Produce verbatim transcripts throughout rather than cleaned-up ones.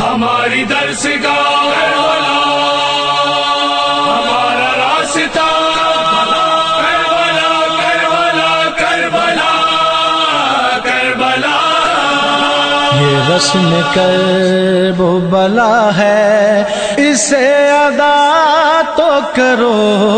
ہماری درسگاہ کربلا، ہمارا راستہ کربلا کربلا کربلا کربلا۔ یہ رسم کرب و بلا ہے، اسے ادا تو کرو،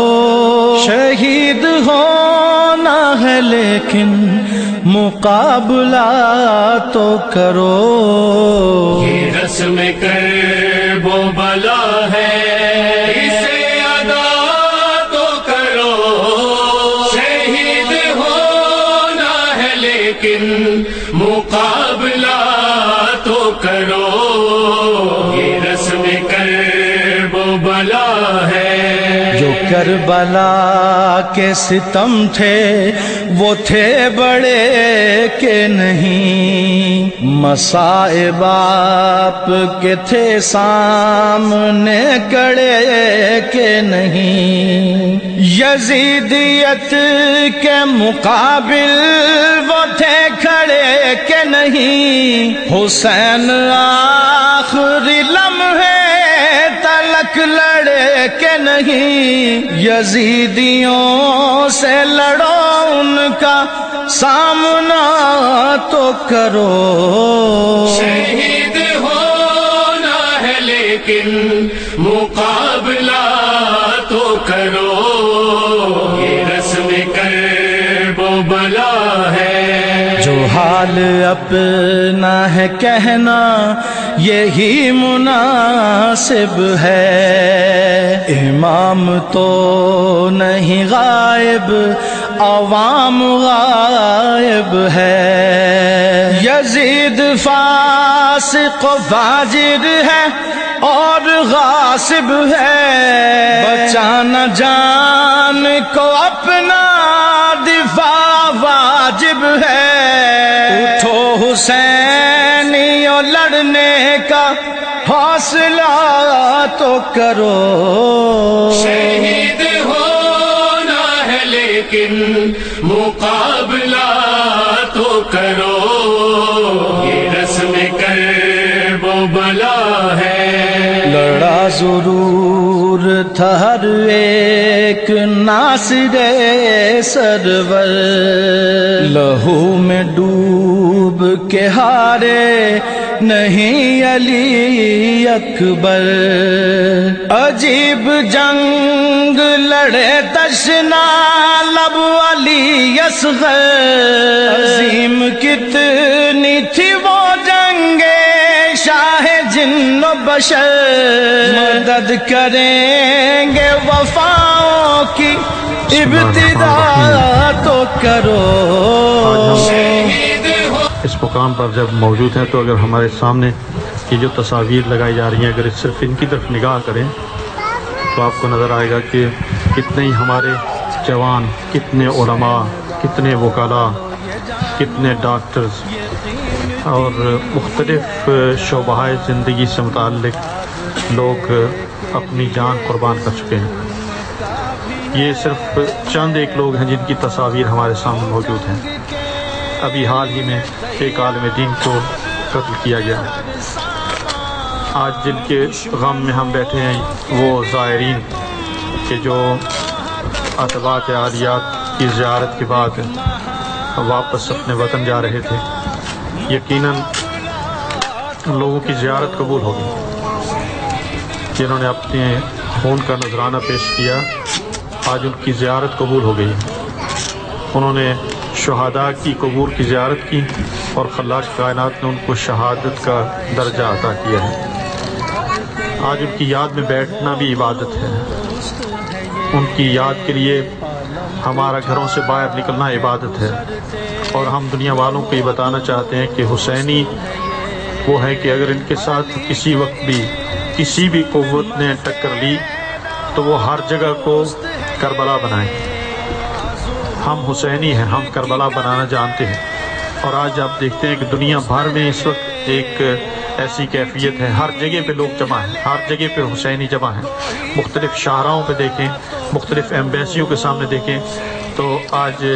شہید ہونا ہے لیکن مقابلہ تو کرو۔ یہ رسم کرب و بلا ہے، اسے ادا تو کرو، شہید ہونا ہے لیکن مقابلہ تو کرو۔ یہ رسم کرب و بلا ہے۔ جو کربلا کے ستم تھے وہ تھے بڑے کہ نہیں، مصائب آپ کے تھے سامنے کڑے کہ نہیں، یزیدیت کے مقابل وہ تھے کھڑے کہ نہیں، حسین آخری لمحے تلک لڑے کہ نہیں، یزیدیوں سے لڑو ان کا سامنا تو کرو۔ شہید ہونا ہے لیکن مقابلہ تو کرو۔ یہ رسم کرب و بلا ہے۔ جو حال اپنا ہے کہنا یہی مناسب ہے، امام تو نہیں غائب عوام غائب ہے، یزید فاسق و فاجر ہے اور غاصب ہے، بچانا جان کو اپنا دفاع واجب ہے، اٹھو حسینیوں لڑنے کا حوصلہ تو کرو۔ شہید ہونا ہے لیکن مقابلہ تو کرو۔ یہ رسم کرب و بلا ہے۔ لڑا ضرور تھا ہر ایک ناصر سرور، لہو میں ڈوب کے ہارے نہیں علی اکبر، عجیب جنگ لڑے تشنا لب علی اصغر، عظیم کتنی تھی وہ جنگ شاہ جن و بشر، مدد کریں گے وفاؤں کی ابتدا تو کرو۔ اس مقام پر جب موجود ہیں تو اگر ہمارے سامنے یہ جو تصاویر لگائی جا رہی ہیں اگر صرف ان کی طرف نگاہ کریں تو آپ کو نظر آئے گا کہ کتنے ہی ہمارے جوان، کتنے علماء، کتنے وکلاء، کتنے ڈاکٹرز اور مختلف شعبہ زندگی سے متعلق لوگ اپنی جان قربان کر چکے ہیں۔ یہ صرف چند ایک لوگ ہیں جن کی تصاویر ہمارے سامنے موجود ہیں۔ ابھی حال ہی میں ایک عالم دین کو قتل کیا گیا۔ آج جن کے غم میں ہم بیٹھے ہیں وہ زائرین کہ جو اطباء عالیات کی زیارت کے بعد واپس اپنے وطن جا رہے تھے، یقیناً لوگوں کی زیارت قبول ہوگی۔ جنہوں نے اپنے خون کا نذرانہ پیش کیا آج ان کی زیارت قبول ہو گئی۔ انہوں نے شہداء کی قبور کی زیارت کی اور خلاق کائنات نے ان کو شہادت کا درجہ عطا کیا ہے۔ آج ان کی یاد میں بیٹھنا بھی عبادت ہے۔ ان کی یاد کے لیے ہمارا گھروں سے باہر نکلنا عبادت ہے، اور ہم دنیا والوں کو یہ بتانا چاہتے ہیں کہ حسینی وہ ہے کہ اگر ان کے ساتھ کسی وقت بھی کسی بھی قوت نے ٹکر لی تو وہ ہر جگہ کو کربلا بنائیں۔ ہم حسینی ہیں، ہم کربلا بنانا جانتے ہیں، اور آج آپ دیکھتے ہیں کہ دنیا بھر میں اس وقت ایک ایسی کیفیت ہے، ہر جگہ پہ لوگ جمع ہیں، ہر جگہ پہ حسینی جمع ہیں۔ مختلف شاہراہوں پہ دیکھیں، مختلف ایمبیسیوں کے سامنے دیکھیں تو آج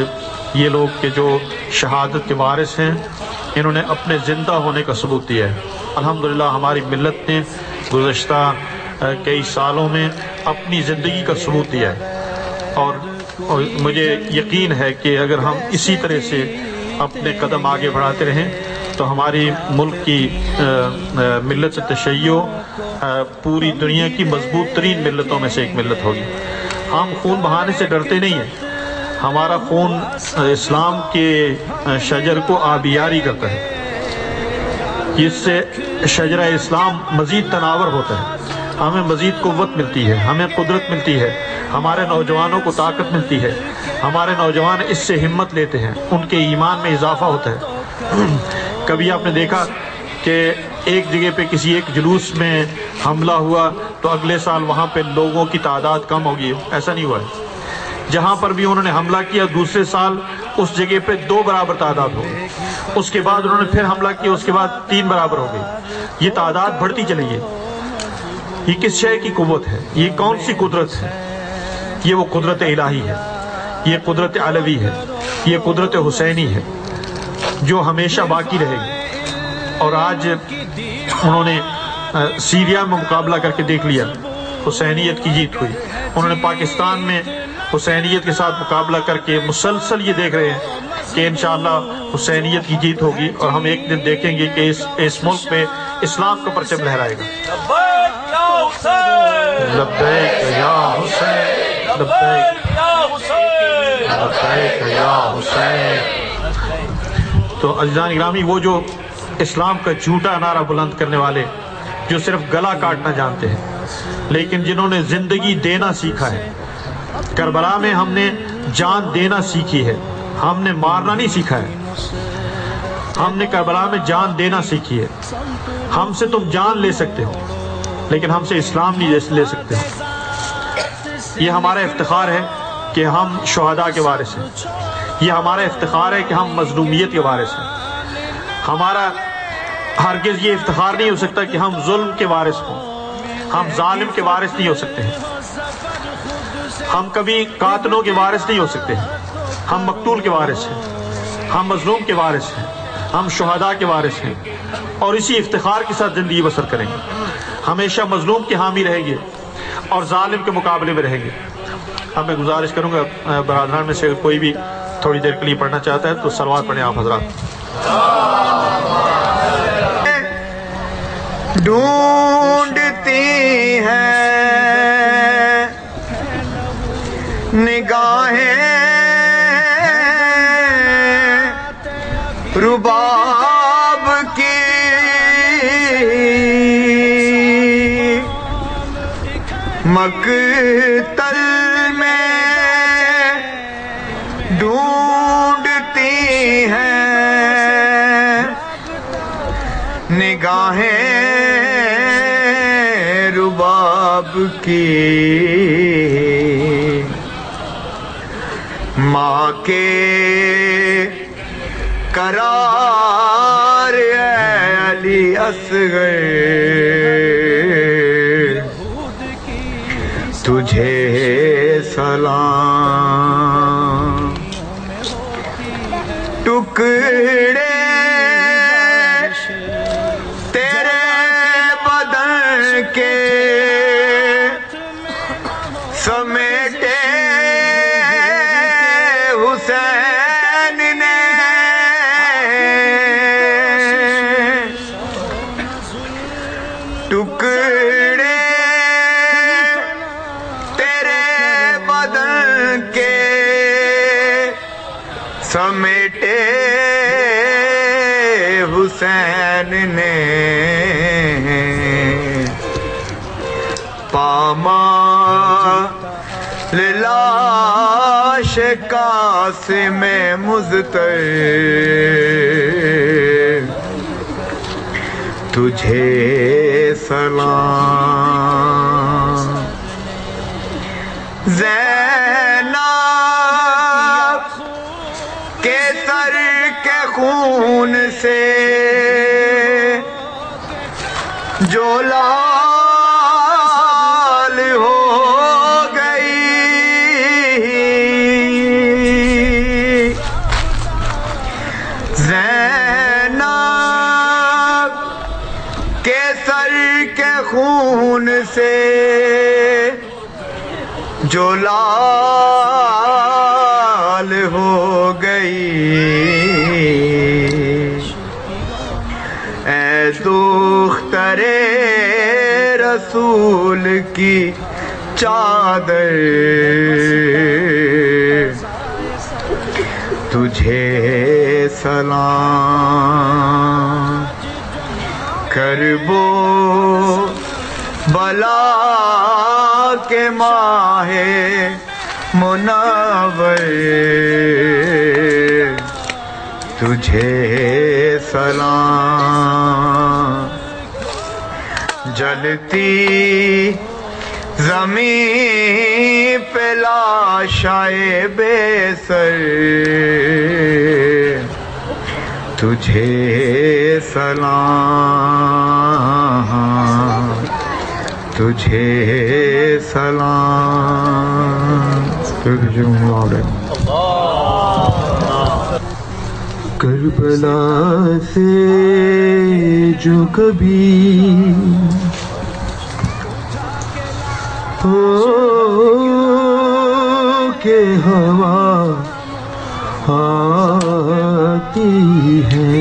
یہ لوگ کہ جو شہادت کے وارث ہیں، انہوں نے اپنے زندہ ہونے کا ثبوت دیا ہے۔ الحمدللہ ہماری ملت نے گزشتہ کئی سالوں میں اپنی زندگی کا ثبوت دیا ہے، اور اور مجھے یقین ہے کہ اگر ہم اسی طرح سے اپنے قدم آگے بڑھاتے رہیں تو ہماری ملک کی ملت تشیع پوری دنیا کی مضبوط ترین ملتوں میں سے ایک ملت ہوگی۔ ہم خون بہانے سے ڈرتے نہیں ہیں، ہمارا خون اسلام کے شجر کو آبیاری کرتا ہے، اس سے شجرہ اسلام مزید تناور ہوتا ہے، ہمیں مزید قوت ملتی ہے، ہمیں قدرت ملتی ہے، ہمارے نوجوانوں کو طاقت ملتی ہے، ہمارے نوجوان اس سے ہمت لیتے ہیں، ان کے ایمان میں اضافہ ہوتا ہے۔ کبھی آپ نے دیکھا کہ ایک جگہ پہ کسی ایک جلوس میں حملہ ہوا تو اگلے سال وہاں پہ لوگوں کی تعداد کم ہوگی؟ ایسا نہیں ہوا ہے۔ جہاں پر بھی انہوں نے حملہ کیا دوسرے سال اس جگہ پہ دو برابر تعداد ہو گئی، اس کے بعد انہوں نے پھر حملہ کیا، اس کے بعد تین برابر ہو گئی، یہ تعداد بڑھتی چلی گئی۔ یہ کس شے کی قوت ہے؟ یہ کون سی قدرت ہے؟ یہ وہ قدرت الہی ہے، یہ قدرت علوی ہے، یہ قدرت حسینی ہے جو ہمیشہ باقی رہے گی۔ اور آج انہوں نے سیریا میں مقابلہ کر کے دیکھ لیا، حسینیت کی جیت ہوئی۔ انہوں نے پاکستان میں حسینیت کے ساتھ مقابلہ کر کے مسلسل یہ دیکھ رہے ہیں کہ انشاءاللہ حسینیت کی جیت ہوگی، اور ہم ایک دن دیکھیں گے کہ اس اس ملک میں اسلام کا پرچم لہرائے گا۔ لبیک یا حسین، لبیک لبیک یا حسین۔ تو عزیزان گرامی، وہ جو اسلام کا جھوٹا نعرہ بلند کرنے والے، جو صرف گلا کاٹنا جانتے ہیں، لیکن جنہوں نے زندگی دینا سیکھا ہے، کربلا میں ہم نے جان دینا سیکھی ہے، ہم نے مارنا نہیں سیکھا ہے، ہم نے کربلا میں جان دینا سیکھی ہے۔ ہم سے تم جان لے سکتے ہو لیکن ہم سے اسلام نہیں لے سکتے ہو۔ یہ ہمارا افتخار ہے کہ ہم شہداء کے وارث ہیں، یہ ہمارا افتخار ہے کہ ہم مظلومیت کے وارث ہیں۔ ہمارا ہرگز یہ افتخار نہیں ہو سکتا کہ ہم ظلم کے وارث ہوں، ہم ظالم کے وارث نہیں ہو سکتے ہیں، ہم کبھی قاتلوں کے وارث نہیں ہو سکتے ہیں، ہم مقتول کے وارث ہیں، ہم مظلوم کے وارث ہیں، ہم شہداء کے وارث ہیں، اور اسی افتخار کے ساتھ زندگی بسر کریں گے۔ ہمیشہ مظلوم کے حامی رہیں گے اور ظالم کے مقابلے میں رہیں گے۔ اب میں گزارش کروں گا برادران میں سے کوئی بھی تھوڑی دیر کے لیے پڑھنا چاہتا ہے تو صلوات پڑھیں آپ حضرات۔ ڈھونڈتی ہیں نگاہیں رباب کی، مقتل میں ڈھونڈتی ہیں نگاہیں رباب کی، ماں کے قرار اے علی اصغر، تجھے سلام، ٹکڑے تیرے بدن کے سمیٹے حسین نے، ٹکڑے تیرے بدن کے سمیٹے حسین نے، پامال لاش قاسم مضطر، تجھے سلام، زینب کے سر کے خون سے جو لال ہو گئی، خون سے جو لال ہو گئی، اے دختر رسول کی چادر تجھے سلام، کربو بلا کے ماہ منور تجھے سلام، جلتی زمین پہ لاشائے بے سر تجھے سلام، تجھے سلام۔ کربلا سے جو کبھی ہو کے ہوا آتی ہے،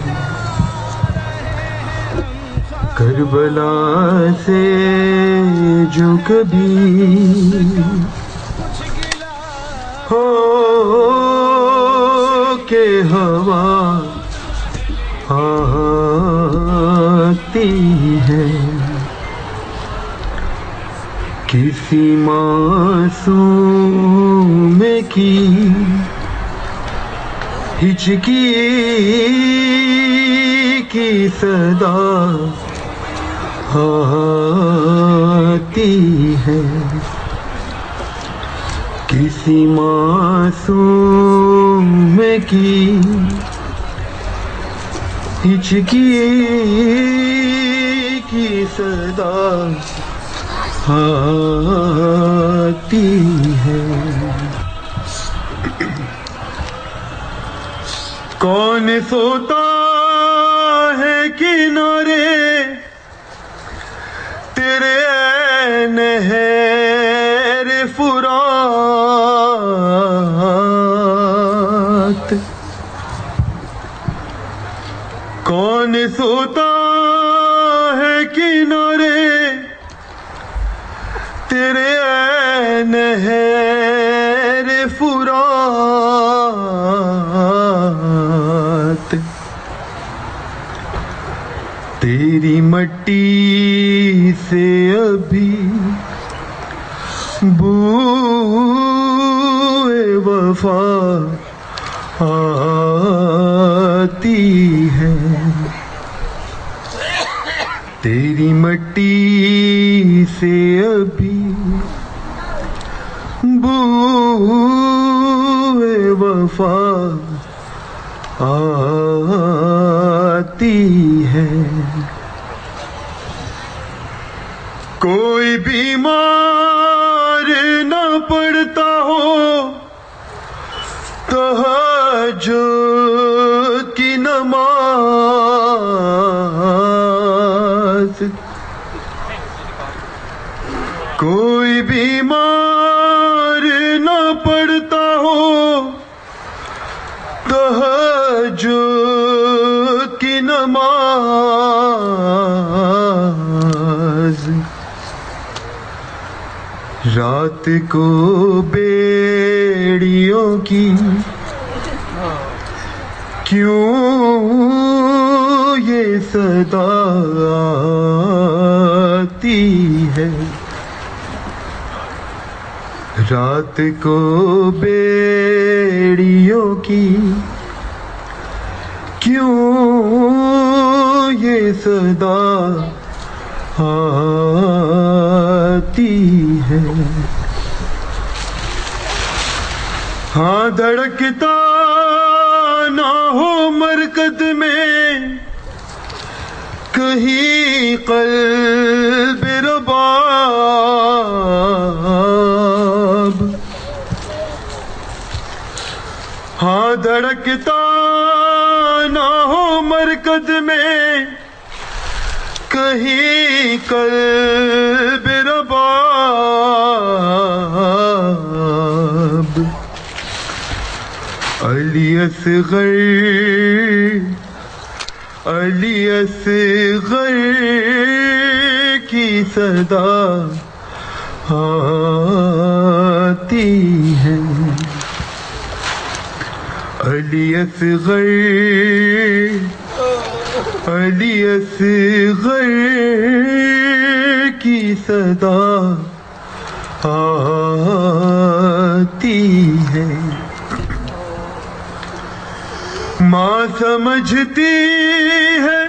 کربلا سے جو کبھی ہو کے ہوا آتی ہے، کسی معصوم کی ہچکی کی صدا آتی ہے، کسی معصوم کی ہچکی کی صدا آتی ہے، کون سوتا ہے کنارے تیرے نہر فرات، کون سوتا ہے کنارے تیرے نہر فرات، تیری مٹی سے ابھی بوئے وفا آتی ہے، تیری مٹی سے ابھی بوئے وفا آتی ہے، کوئی بیمار نہ پڑتا ہو تہجد کی نماز، کوئی بیمار نہ پڑتا ہو تہجد کی نماز، رات کو بیڑیوں کی کیوں یہ صدا آتی ہے، رات کو بیڑیوں کی کیوں یہ صدا آتی ہے، ہاں دھڑکتا نہ ہو مرکز میں کہیں قلب رباب، ہاں دھڑکتا نہ ہو مرکز میں کہیں قلب رباب علی اصغر علی اصغر کی صدا آتی ہے علی اصغر علی اصغر کی صدا آتی ہے ماں سمجھتی ہے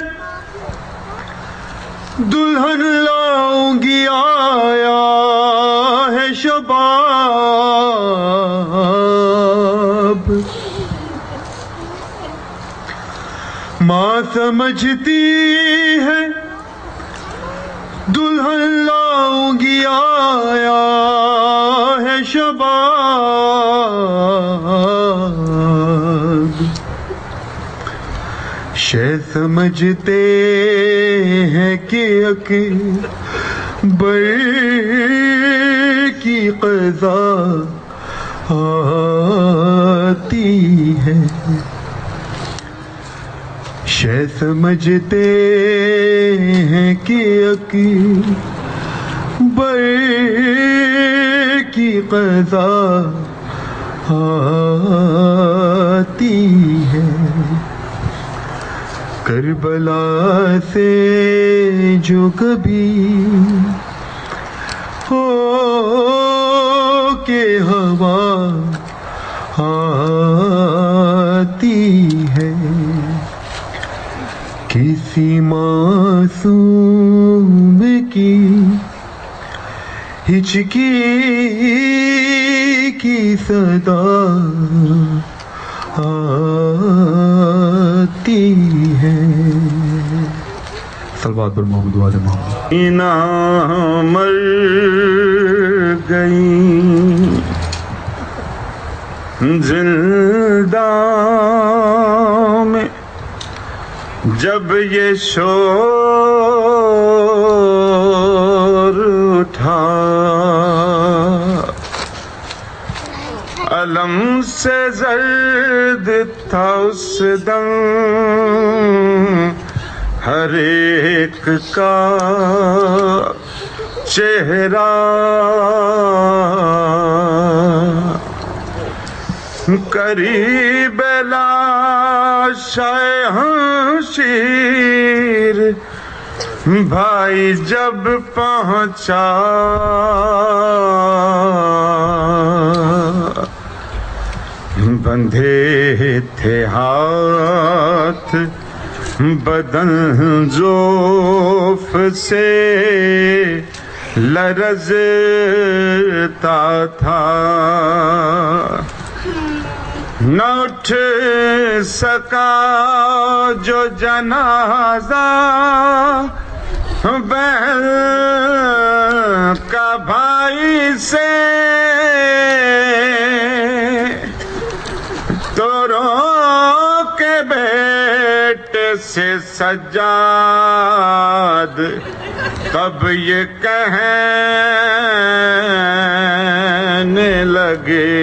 دلہن لاؤں گی آیا ہے شباب ماں سمجھتی ہے دلہن لاؤں گی آیا ہے شباب شے سمجھتے ہیں کہ اکبر کی قضا آتی ہے شے سمجھتے ہیں کہ اکبر کی قضا آتی ہے کربلا سے جو کبھی ہو کے ہوا آتی ہے کسی معصوم کی ہچکی کی صدا آتی ہے صلوات پر محمد و آل محمد اینا مر گئی زندہ میں جب یہ شور اٹھا علم سے زرد تھا اس دم ہر ایک کا چہرہ قریب لاش شمشیر بھائی جب پہنچا بندھے تھے ہاتھ بدن زوف سے لرزتا تھا نہ اٹھ سکا جو جنازہ بہن کا بھائی سے تو رو کے بیٹے سے سجاد تب یہ کہنے لگے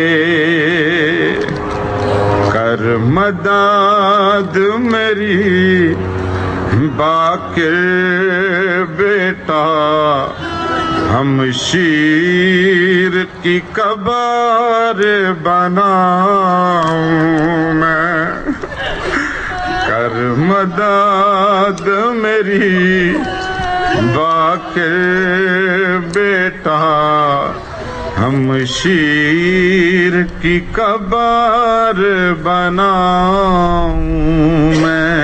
کر مداد میری باقر بیٹا ہم شیر کی قبر بناؤں میں کر مداد میری باقر بیٹا ہم شیر کی قبر بناؤں میں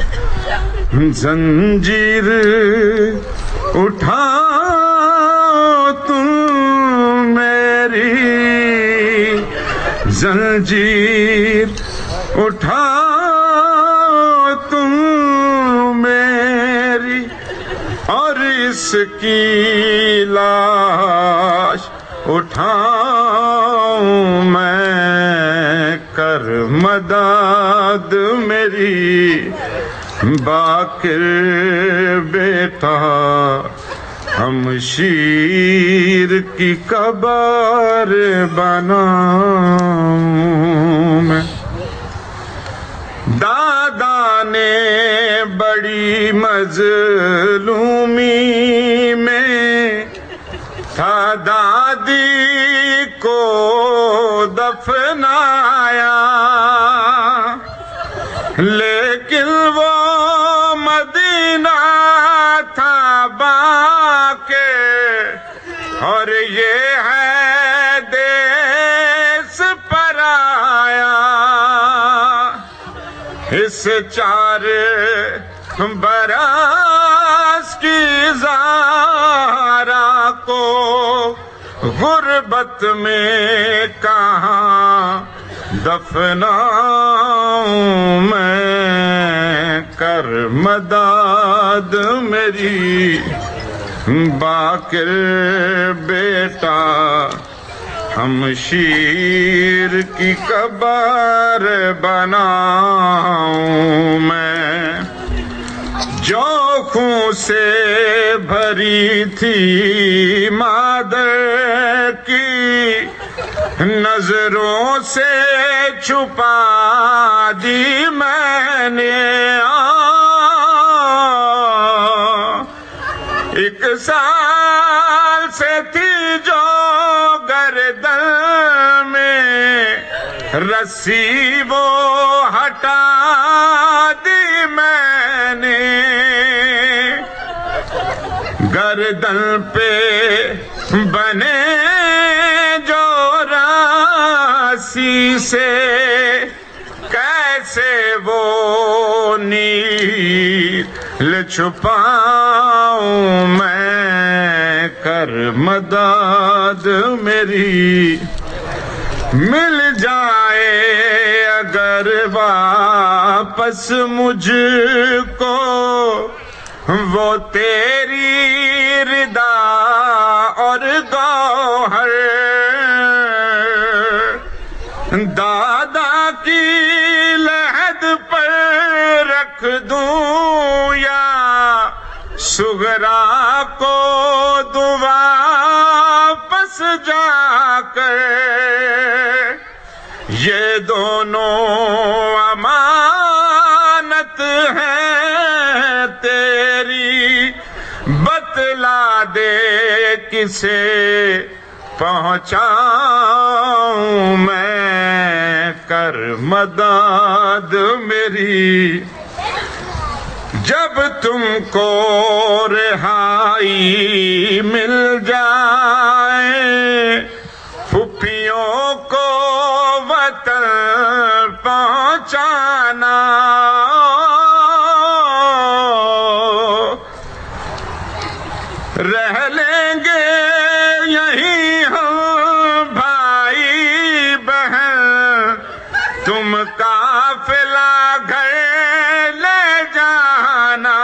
زنجیر اٹھا تم میری زنجیر اٹھا تم میری اور اس کی لاش اٹھاؤں میں کر مداد میری باقر بیٹا ہم شیر کی قبر بناؤں میں. دادا نے بڑی مظلومی میں تھا دادی کو دفنایا، لیکن وہ مدینہ تھا باقی اور یہ ہے دیس پرایا. اس چار برس کی زارا کو غربت میں کہاں دفناؤں میں، کر مداد میری باقر بیٹا ہم شیر کی قبر بناؤں میں. جو خون سے بھری تھی مادر کی نظروں سے چھپا دی میں نے. ایک سال سے تھی جو گردن میں رسی وہ ہٹا دی میں نے. گردن پہ بنے جو رسی سے کیسے وہ نیل چھپاؤں میں، کر مداد میری. مل جائے اگر واپس مجھ کو وہ تیری ردا اور گوہر، دادا کی لحد پر رکھ دوں یا سغرا کو دعا پس جا کر. یہ دونوں امانت ہیں تیری، بتلا دے کسے پہنچاؤں میں، کر مداد میری. جب تم کو رہائی مل جائے پھپھیوں کو وطن پہنچانا، رہ لیں گے یہیں ہم بھائی بہن، تم قافلہ گھر لے جانا.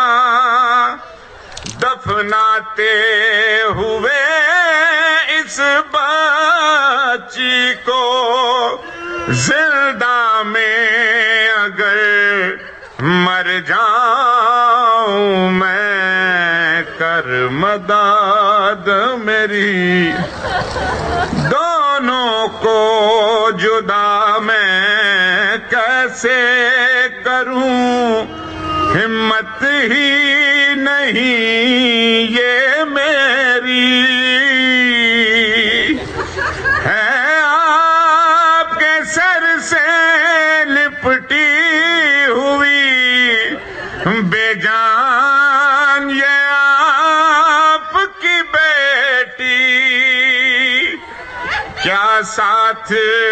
دفناتے ہوئے اس بچی کو زندہ میں اگر مر جاؤں میں، کر مداد میری. دونوں کو جدا میں کیسے کروں، ہمت ہی نہیں یہ میری. ہے آپ کے سر سے لپٹی ہوئی بے جان یہ آپ کی بیٹی، کیا ساتھ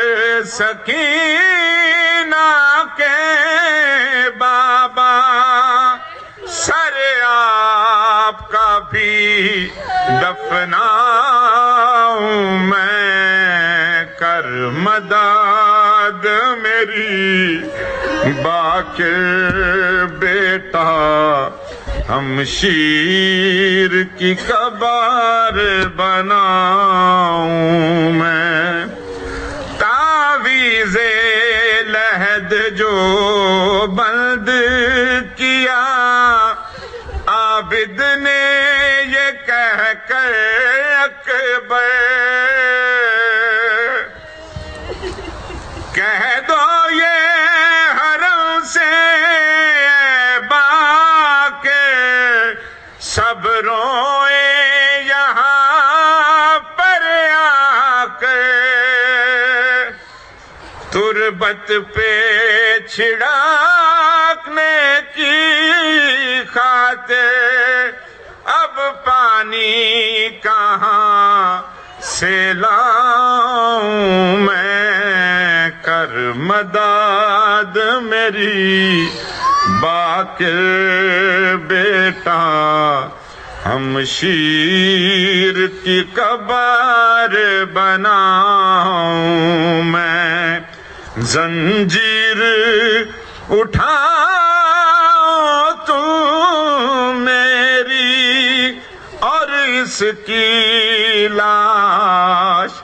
سکینہ کے بابا، سر آپ کا بھی دفناؤں میں، کر مداد میری باقر بیٹا ہم شیر کی قبر بناؤں میں. تعویذ لحد جو بند کیا عابد نے یہ کہہ کر اکبر، کہہ دو یہ حرم سے باقی سب روئے یہاں پر آ کے، تربت پہ چھڑکنے کی خاطر اب پانی کہاں سے لاؤں میں، کر مداد میری باقر بیٹا، ہم شیر کی قبر بناؤں میں، زنجیر اٹھا تو میری اور اس کی لاش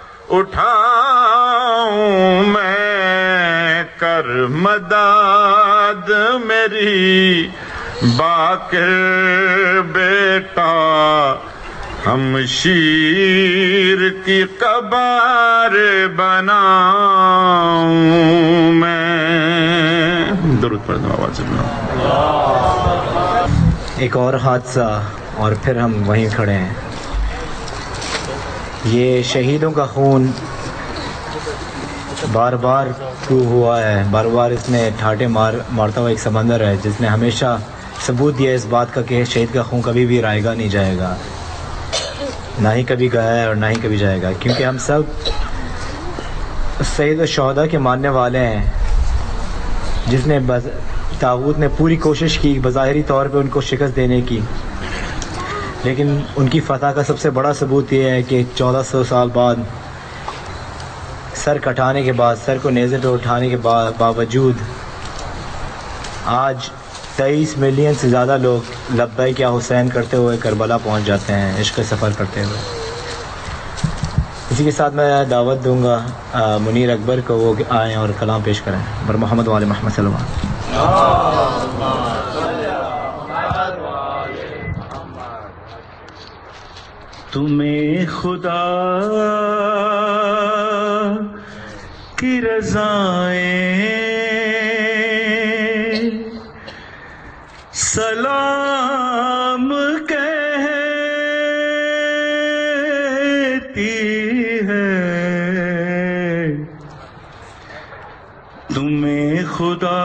اٹھاؤں میں، کر مداد میری باقر بیٹا، ہم شیر کی قبر بناؤں میں۔ درود پڑھ دو آواز سے۔ ایک اور حادثہ اور پھر ہم وہیں کھڑے ہیں۔ یہ شہیدوں کا خون بار بار پروو ہوا ہے، بار بار اس نے ٹھاٹے مار مارتا ہوا ایک سمندر ہے جس نے ہمیشہ ثبوت دیا اس بات کا کہ شہید کا خون کبھی بھی رائے گا نہیں جائے گا، نہ ہی کبھی گیا ہے اور نہ ہی کبھی جائے گا، کیونکہ ہم سب سید الشہداء کے ماننے والے ہیں، جس نے طاغوت نے پوری کوشش کی بظاہری طور پہ ان کو شکست دینے کی، لیکن ان کی فتح کا سب سے بڑا ثبوت یہ ہے کہ چودہ سو سال بعد سر کٹانے کے بعد، سر کو نیزے پہ اٹھانے کے باوجود آج تیئیس ملین سے زیادہ لوگ لبیک یا حسین کرتے ہوئے کربلا پہنچ جاتے ہیں، عشق سفر کرتے ہوئے۔ اسی کے ساتھ میں دعوت دوں گا منیر اکبر کو، وہ آئیں اور کلام پیش کریں بر محمد وآل محمد صلی اللہ علیہ وسلم۔ تمہیں خدا کی رضائیں سلام کہتی ہے، تمہیں خدا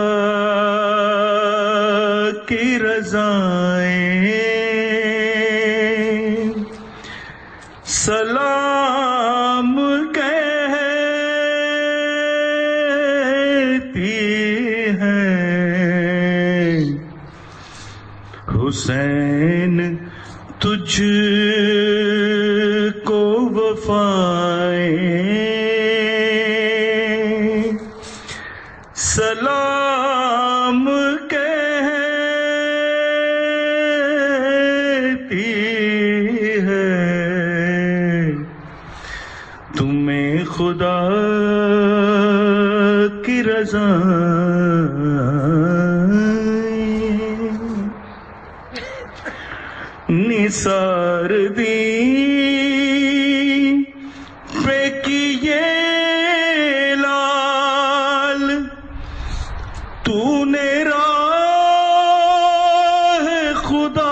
کی رضائیں سلام کہتی ہے، حسین تجھ کو وفائیں سلام کہتی ہے، تمہیں خدا کی رضا نثار دی پہ کیے لال، تو نے راہ خدا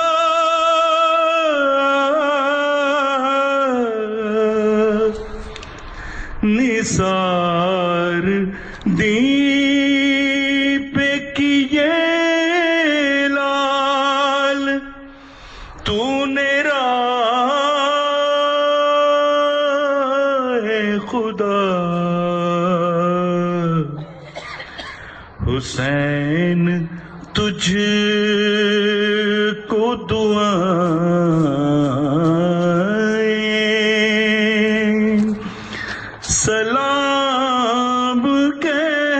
نثار دی پہ کیے لال، تو نے راہ خدا حسین تجھ کو دعائیں سلام کہتی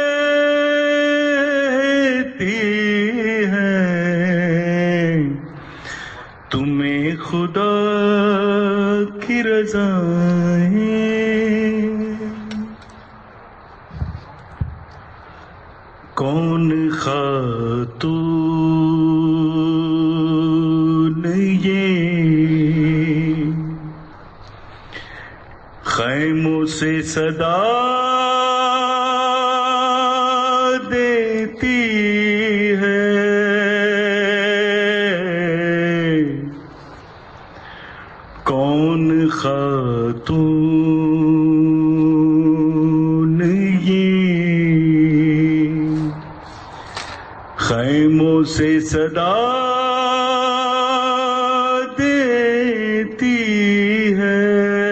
ہے، تمہیں خدا کی رضائیں۔ سے صدا دیتی ہے، کون خاتون یہ خیموں سے صدا دیتی ہے،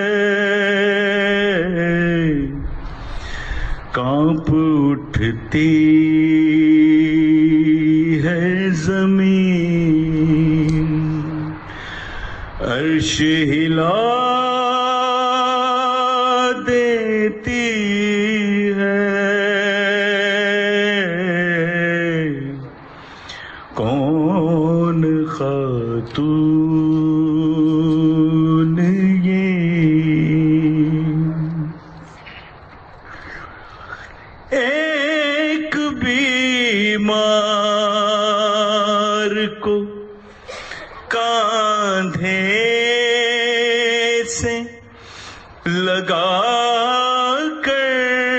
کانپ اٹھتی ہے زمین، عرش ہلا دیتی ہے، کون خاتون یہ ایک بیمار کو کاندھے سے لگا کر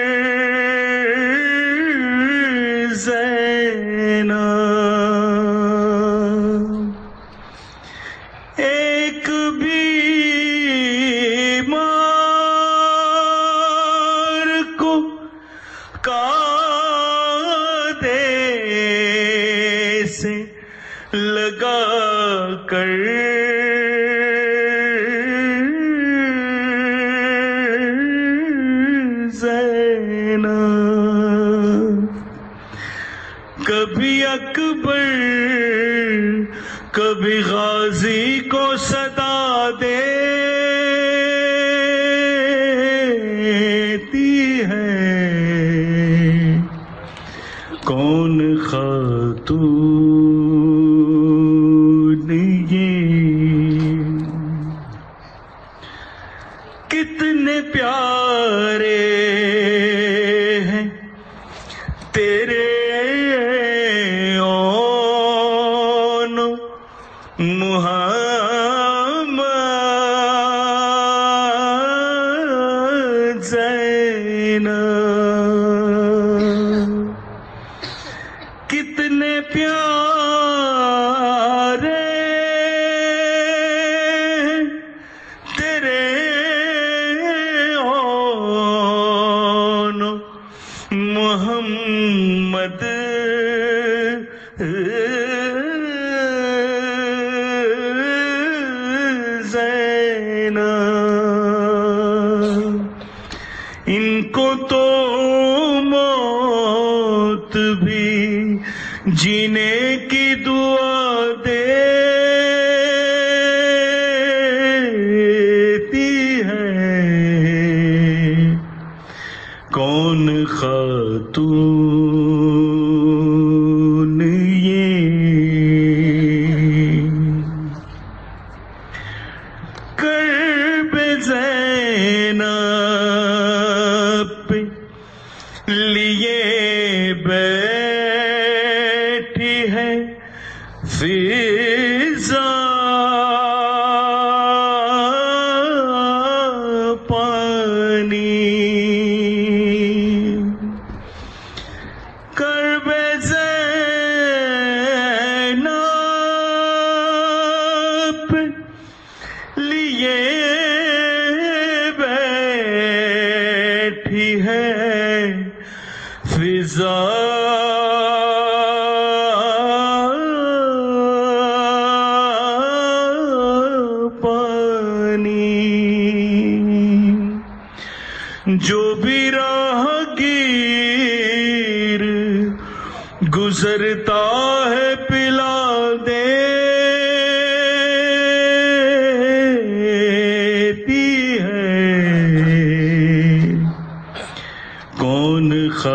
زینب، ایک بیمار کو کاندھے سے لگا کر زینب، کبھی اکبر کبھی غازی کو صدا دیتی ہے، کون خاتون یہ کتنے پیارے ہیں تیرے اون محمد زینب، کتنے پیارے تیرے اون محمد زینب، ان کو تو موت بھی جینے کی دعا دیتی ہے، کون خاتون یہ کرب زینب پہ لیے بیٹھی ہے فضا پانی، کرب زینب پہ لیے بیٹھی ہے فضا پانی، جو بھی راہگیر گزرتا ہے پلا دیتی ہے، کون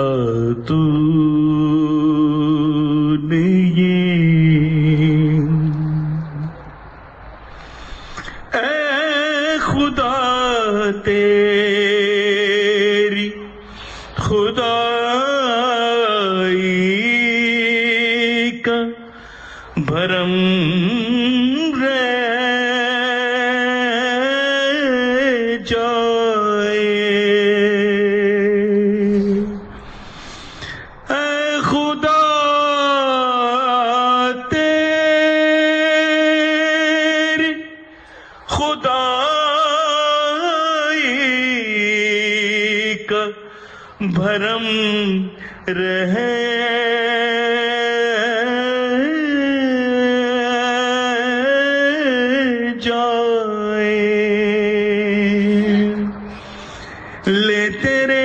خاتون یہ اے خدا تیری خدائی کا بھرم رہ جائے، بھرم رہ جائے لے تیرے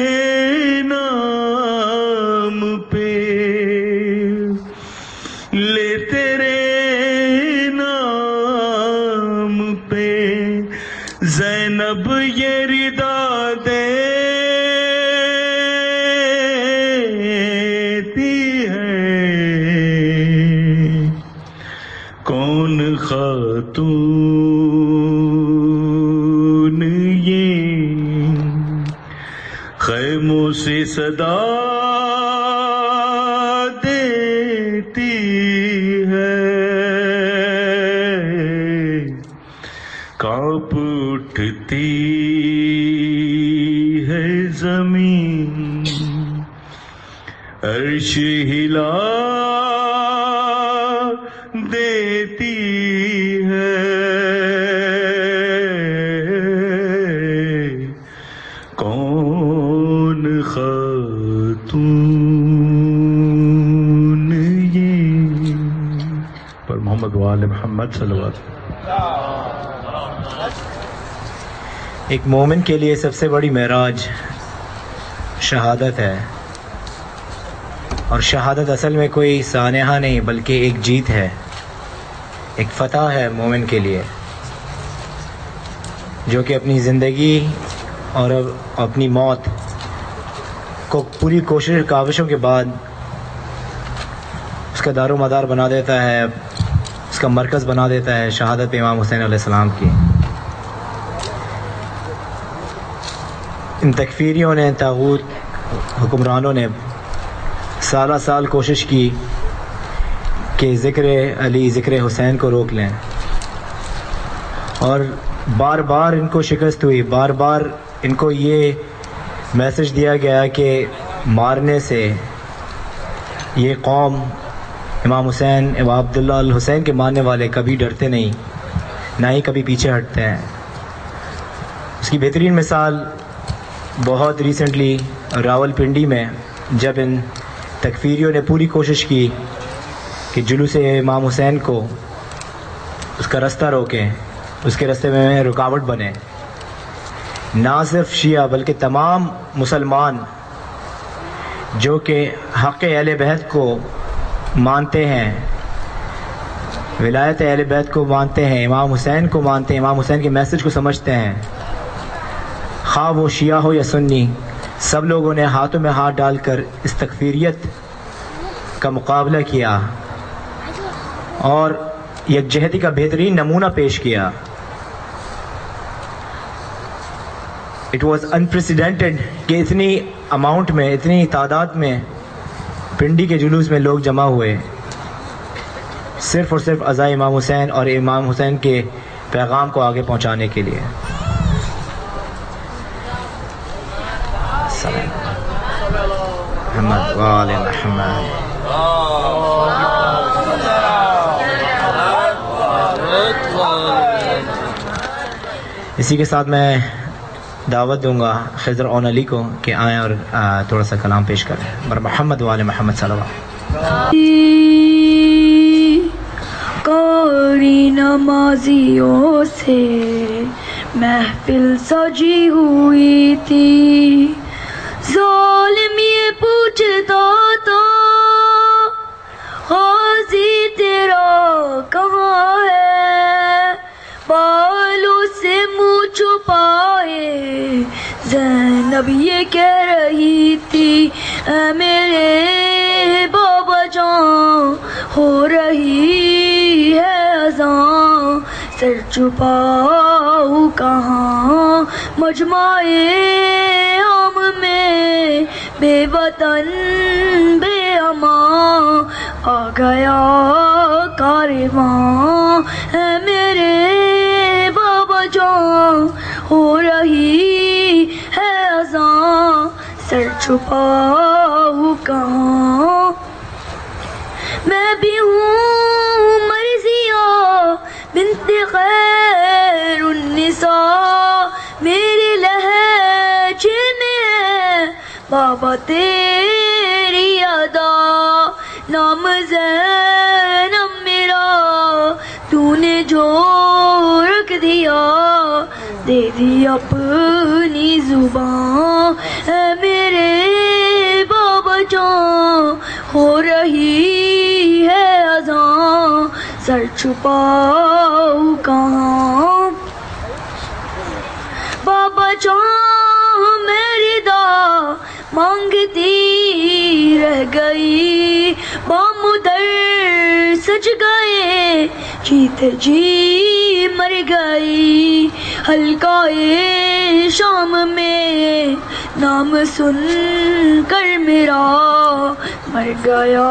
نام پہ لے تیرے نام پہ زینب یہ ردا دیتی ہے کون خاتون یہ خیموں سے صدا دیتی ہے کانپ اٹھتی ہے زمین عرش ہلا دیتی ہے کون خاتون یہ پر محمد وآل محمد صلی اللہ علیہ وسلم. ایک مومن کے لیے سب سے بڑی معراج شہادت ہے، اور شہادت اصل میں کوئی سانحہ نہیں بلکہ ایک جیت ہے، ایک فتح ہے مومن کے لیے، جو کہ اپنی زندگی اور اپنی موت کو پوری کوشش کاوشوں کے بعد اس کا دار و مدار بنا دیتا ہے، اس کا مرکز بنا دیتا ہے شہادت امام حسین علیہ السلام کی. ان تکفیریوں نے، طاغوت حکمرانوں نے سالہ سال کوشش کی کہ ذکر علی، ذکر حسین کو روک لیں، اور بار بار ان کو شکست ہوئی، بار بار ان کو یہ میسج دیا گیا کہ مارنے سے یہ قوم امام حسین و عبداللہ الحسین کے ماننے والے کبھی ڈرتے نہیں، نہ ہی کبھی پیچھے ہٹتے ہیں. اس کی بہترین مثال بہت ریسنٹلی راول پنڈی میں جب ان تکفیریوں نے پوری کوشش کی کہ جلوس امام حسین کو اس کا رستہ روکیں، اس کے راستے میں رکاوٹ بنے، نہ صرف شیعہ بلکہ تمام مسلمان جو کہ حق اہل بیت کو مانتے ہیں، ولایت اہل بیت کو مانتے ہیں، امام حسین کو مانتے ہیں، امام حسین کے میسج کو سمجھتے ہیں، خواہ وہ شیعہ ہو یا سنی، سب لوگوں نے ہاتھوں میں ہاتھ ڈال کر اس تکفیریت کا مقابلہ کیا اور یکجہتی کا بہترین نمونہ پیش کیا. اٹ واز انپریسیڈنٹڈ کہ اتنی اماؤنٹ میں، اتنی تعداد میں پنڈی کے جلوس میں لوگ جمع ہوئے صرف اور صرف عزا امام حسین اور امام حسین کے پیغام کو آگے پہنچانے کے لیے. محمد وآل محمد. اسی کے ساتھ میں دعوت دوں گا خضر اون علی کو کہ آئیں اور تھوڑا سا کلام پیش کریں. بر محمد وآل محمد صلی اللہ علیہ وسلم. قاری نمازیوں سے محفل سجی ہوئی تھی، ظالم یہ پوچھتا تھا غازی تیرا کہاں ہے، بالوں سے منہ چھپائے زینب یہ کہہ رہی تھی اے میرے بابا جان ہو رہی ہے اذان، سر چھپاؤ کہاں مجمع عام میں، بے وطن بے امان آ گیا کارواں، اے میرے بابا جان ہو رہی ہے اذان، سر چھپاؤ کہاں. میں بھی ہوں مرضیہ بنت خیر النساء، میرے لہجے میں ہے بابا تیری ادا نام زینب میرا تو نے جو رکھ دیا دے دی اپنی زبان اے میرے بابا جان ہو رہی ہے اذان سر چھپاؤ کہاں بابا جان میری دا مانگتی رہ گئی بام در سج گئے جیتے جی مر گئی حلقہ شام میں نام سن کر میرا مر گیا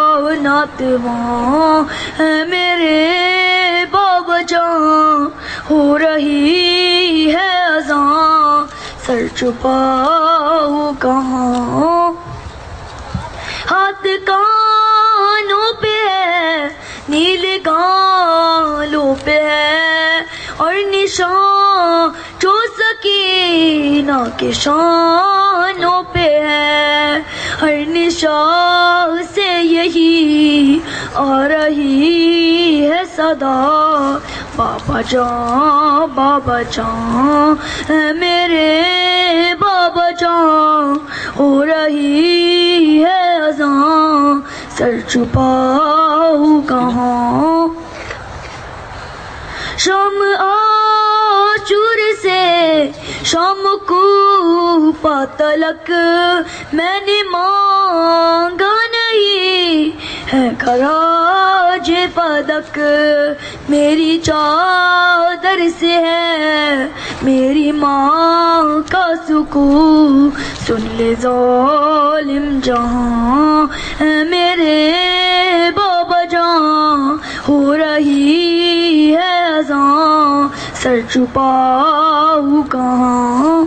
ناتواں اے میرے بابا جان ہو رہی ہے اذان سر چھپاؤ کہاں ہاتھ کانوں پہ ہے نیل گالوں پہ ہے اور نشان جو سکینہ کے شانوں پہ ہے ہر نشان سے یہی آ رہی ہے صدا بابا جان بابا جان اے میرے بابا جان ہو رہی ہے اذان سر چھپاؤ کہاں شام آشور سے شام کو پاتلک میں نے مانگا نہیں ہے خراج پدک میری چادر سے ہے میری ماں کا سکون سن لے ظالم جہاں اے میرے بابا جان ہو رہی ہے اذان سر چھپاؤ کہاں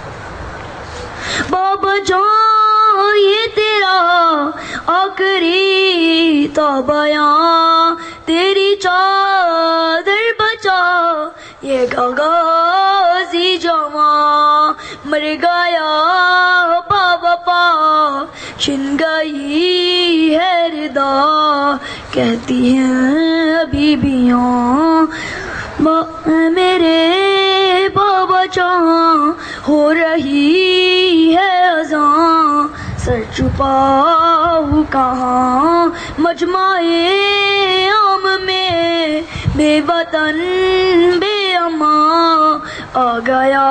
بابا جان یہ تیرا آخری تو بیان تیری چادر بچا یہ غازی جوان مر گیا بابا پا چھن گئی ہے ردا کہتی ہیں بیبیاں میرے بابا جان ہو رہی ہے اذان سر چھپاؤ کہاں مجمع عام میں بے وطن بے امان آ گیا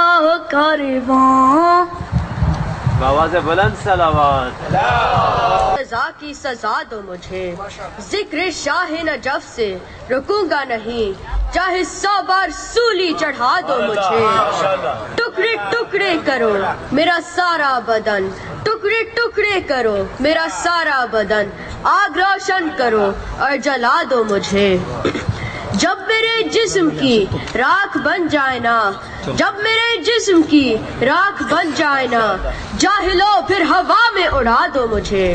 کاروان آواز بلند صلوات سزا کی سزا دو مجھے ذکر شاہ نجف سے رکوں گا نہیں چاہے سو بار سولی چڑھا دو مجھے ٹکڑے ٹکڑے کرو میرا سارا بدن ٹکڑے ٹکڑے کرو میرا سارا بدن آگ روشن کرو اور جلا دو مجھے جب میرے جسم کی راکھ بن جائے نا جب میرے جسم کی راکھ بن جائے نا جاہلو پھر ہوا میں اڑا دو مجھے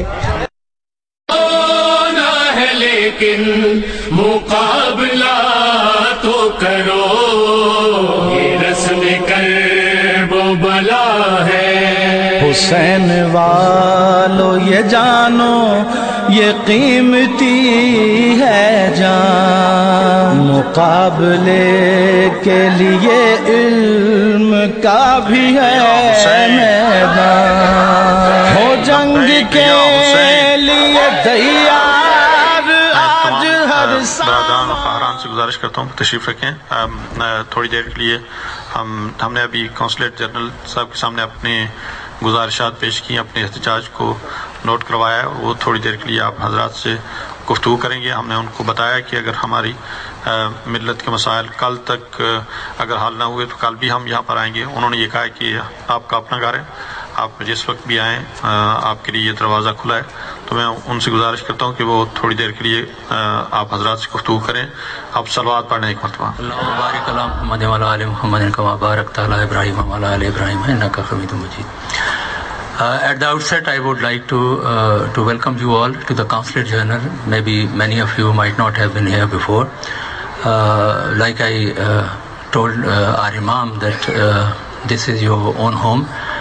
ہونا ہے لیکن مقابلہ تو کرو یہ رسم کرب و بلا ہے حسین والو یہ جانو یہ قیمتی ہے جان مقابلے کے لیے علم کا بھی ہے میدان ہو جنگ کے لیے تیار آج ہر برادران و خواہران سے گزارش کرتا ہوں تشریف رکھیں تھوڑی دیر کے لیے ہم ہم نے ابھی کونسلیٹ جنرل صاحب کے سامنے اپنے گزارشات پیش کی اپنے احتجاج کو نوٹ کروایا وہ تھوڑی دیر کے لیے آپ حضرات سے گفتگو کریں گے ہم نے ان کو بتایا کہ اگر ہماری ملت کے مسائل کل تک اگر حل نہ ہوئے تو کل بھی ہم یہاں پر آئیں گے انہوں نے یہ کہا کہ آپ کا اپنا گھر ہے آپ جس وقت بھی آئیں آپ کے لیے یہ دروازہ کھلا ہے تو میں ان سے گزارش کرتا ہوں کہ وہ تھوڑی دیر کے لیے آپ حضرات سے گفتگو کریں آپ صلوات پڑھیں ایک مرتبہ اللہم بارک علی محمد و علی آل محمد کما بارکت علی ابراہیم و علی آل ابراہیم انک حمید مجید. Uh, at the outset, I would like to uh, to welcome you all to the Consulate General. Maybe many of you might not have been here before. Uh, like I uh, told uh, our Imam that uh, this is your own home.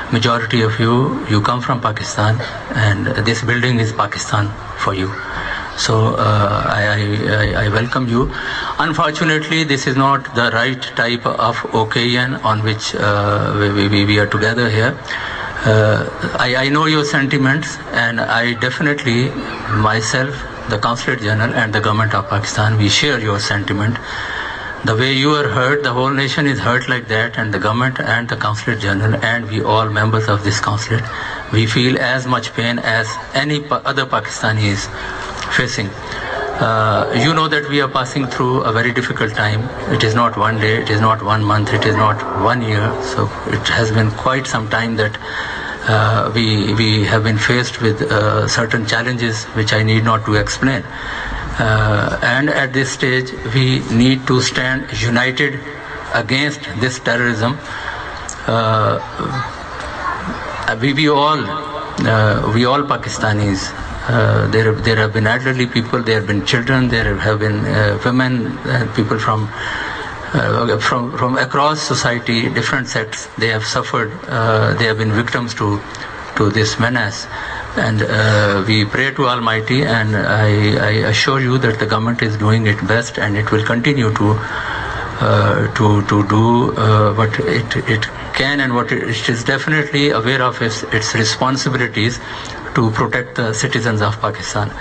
majority of you, you come from Pakistan, and this building is Pakistan for you. So uh, I, I, I welcome you. Unfortunately, this is not the right type of occasion on which uh, we, we, we are together here. Uh, I, I know your sentiments, and I definitely, myself, the Consulate General and the Government of Pakistan, we share your sentiment. The way you are hurt, the whole nation is hurt like that, and the Government and the Consulate General and we all members of this Consulate, we feel as much pain as any pa- other Pakistani is facing. Uh, you know that we are passing through a very difficult time. It is not one day, it is not one month, it is not one year. So it has been quite some time that uh, we we have been faced with uh, certain challenges which I need not to explain. Uh, and at this stage, we need to stand united against this terrorism. Uh, we, we all, uh, we all Pakistanis. Uh, there, there have been elderly people, there have been children, there have been uh, women, and people from, uh, from from across society, different sects. They have suffered. Uh, they have been victims to to this menace, and uh, we pray to Almighty. And I, I assure you that the government is doing its best, and it will continue to uh, to to do uh, what it it can, and what it, it is definitely aware of its, its responsibilities to protect the citizens of Pakistan.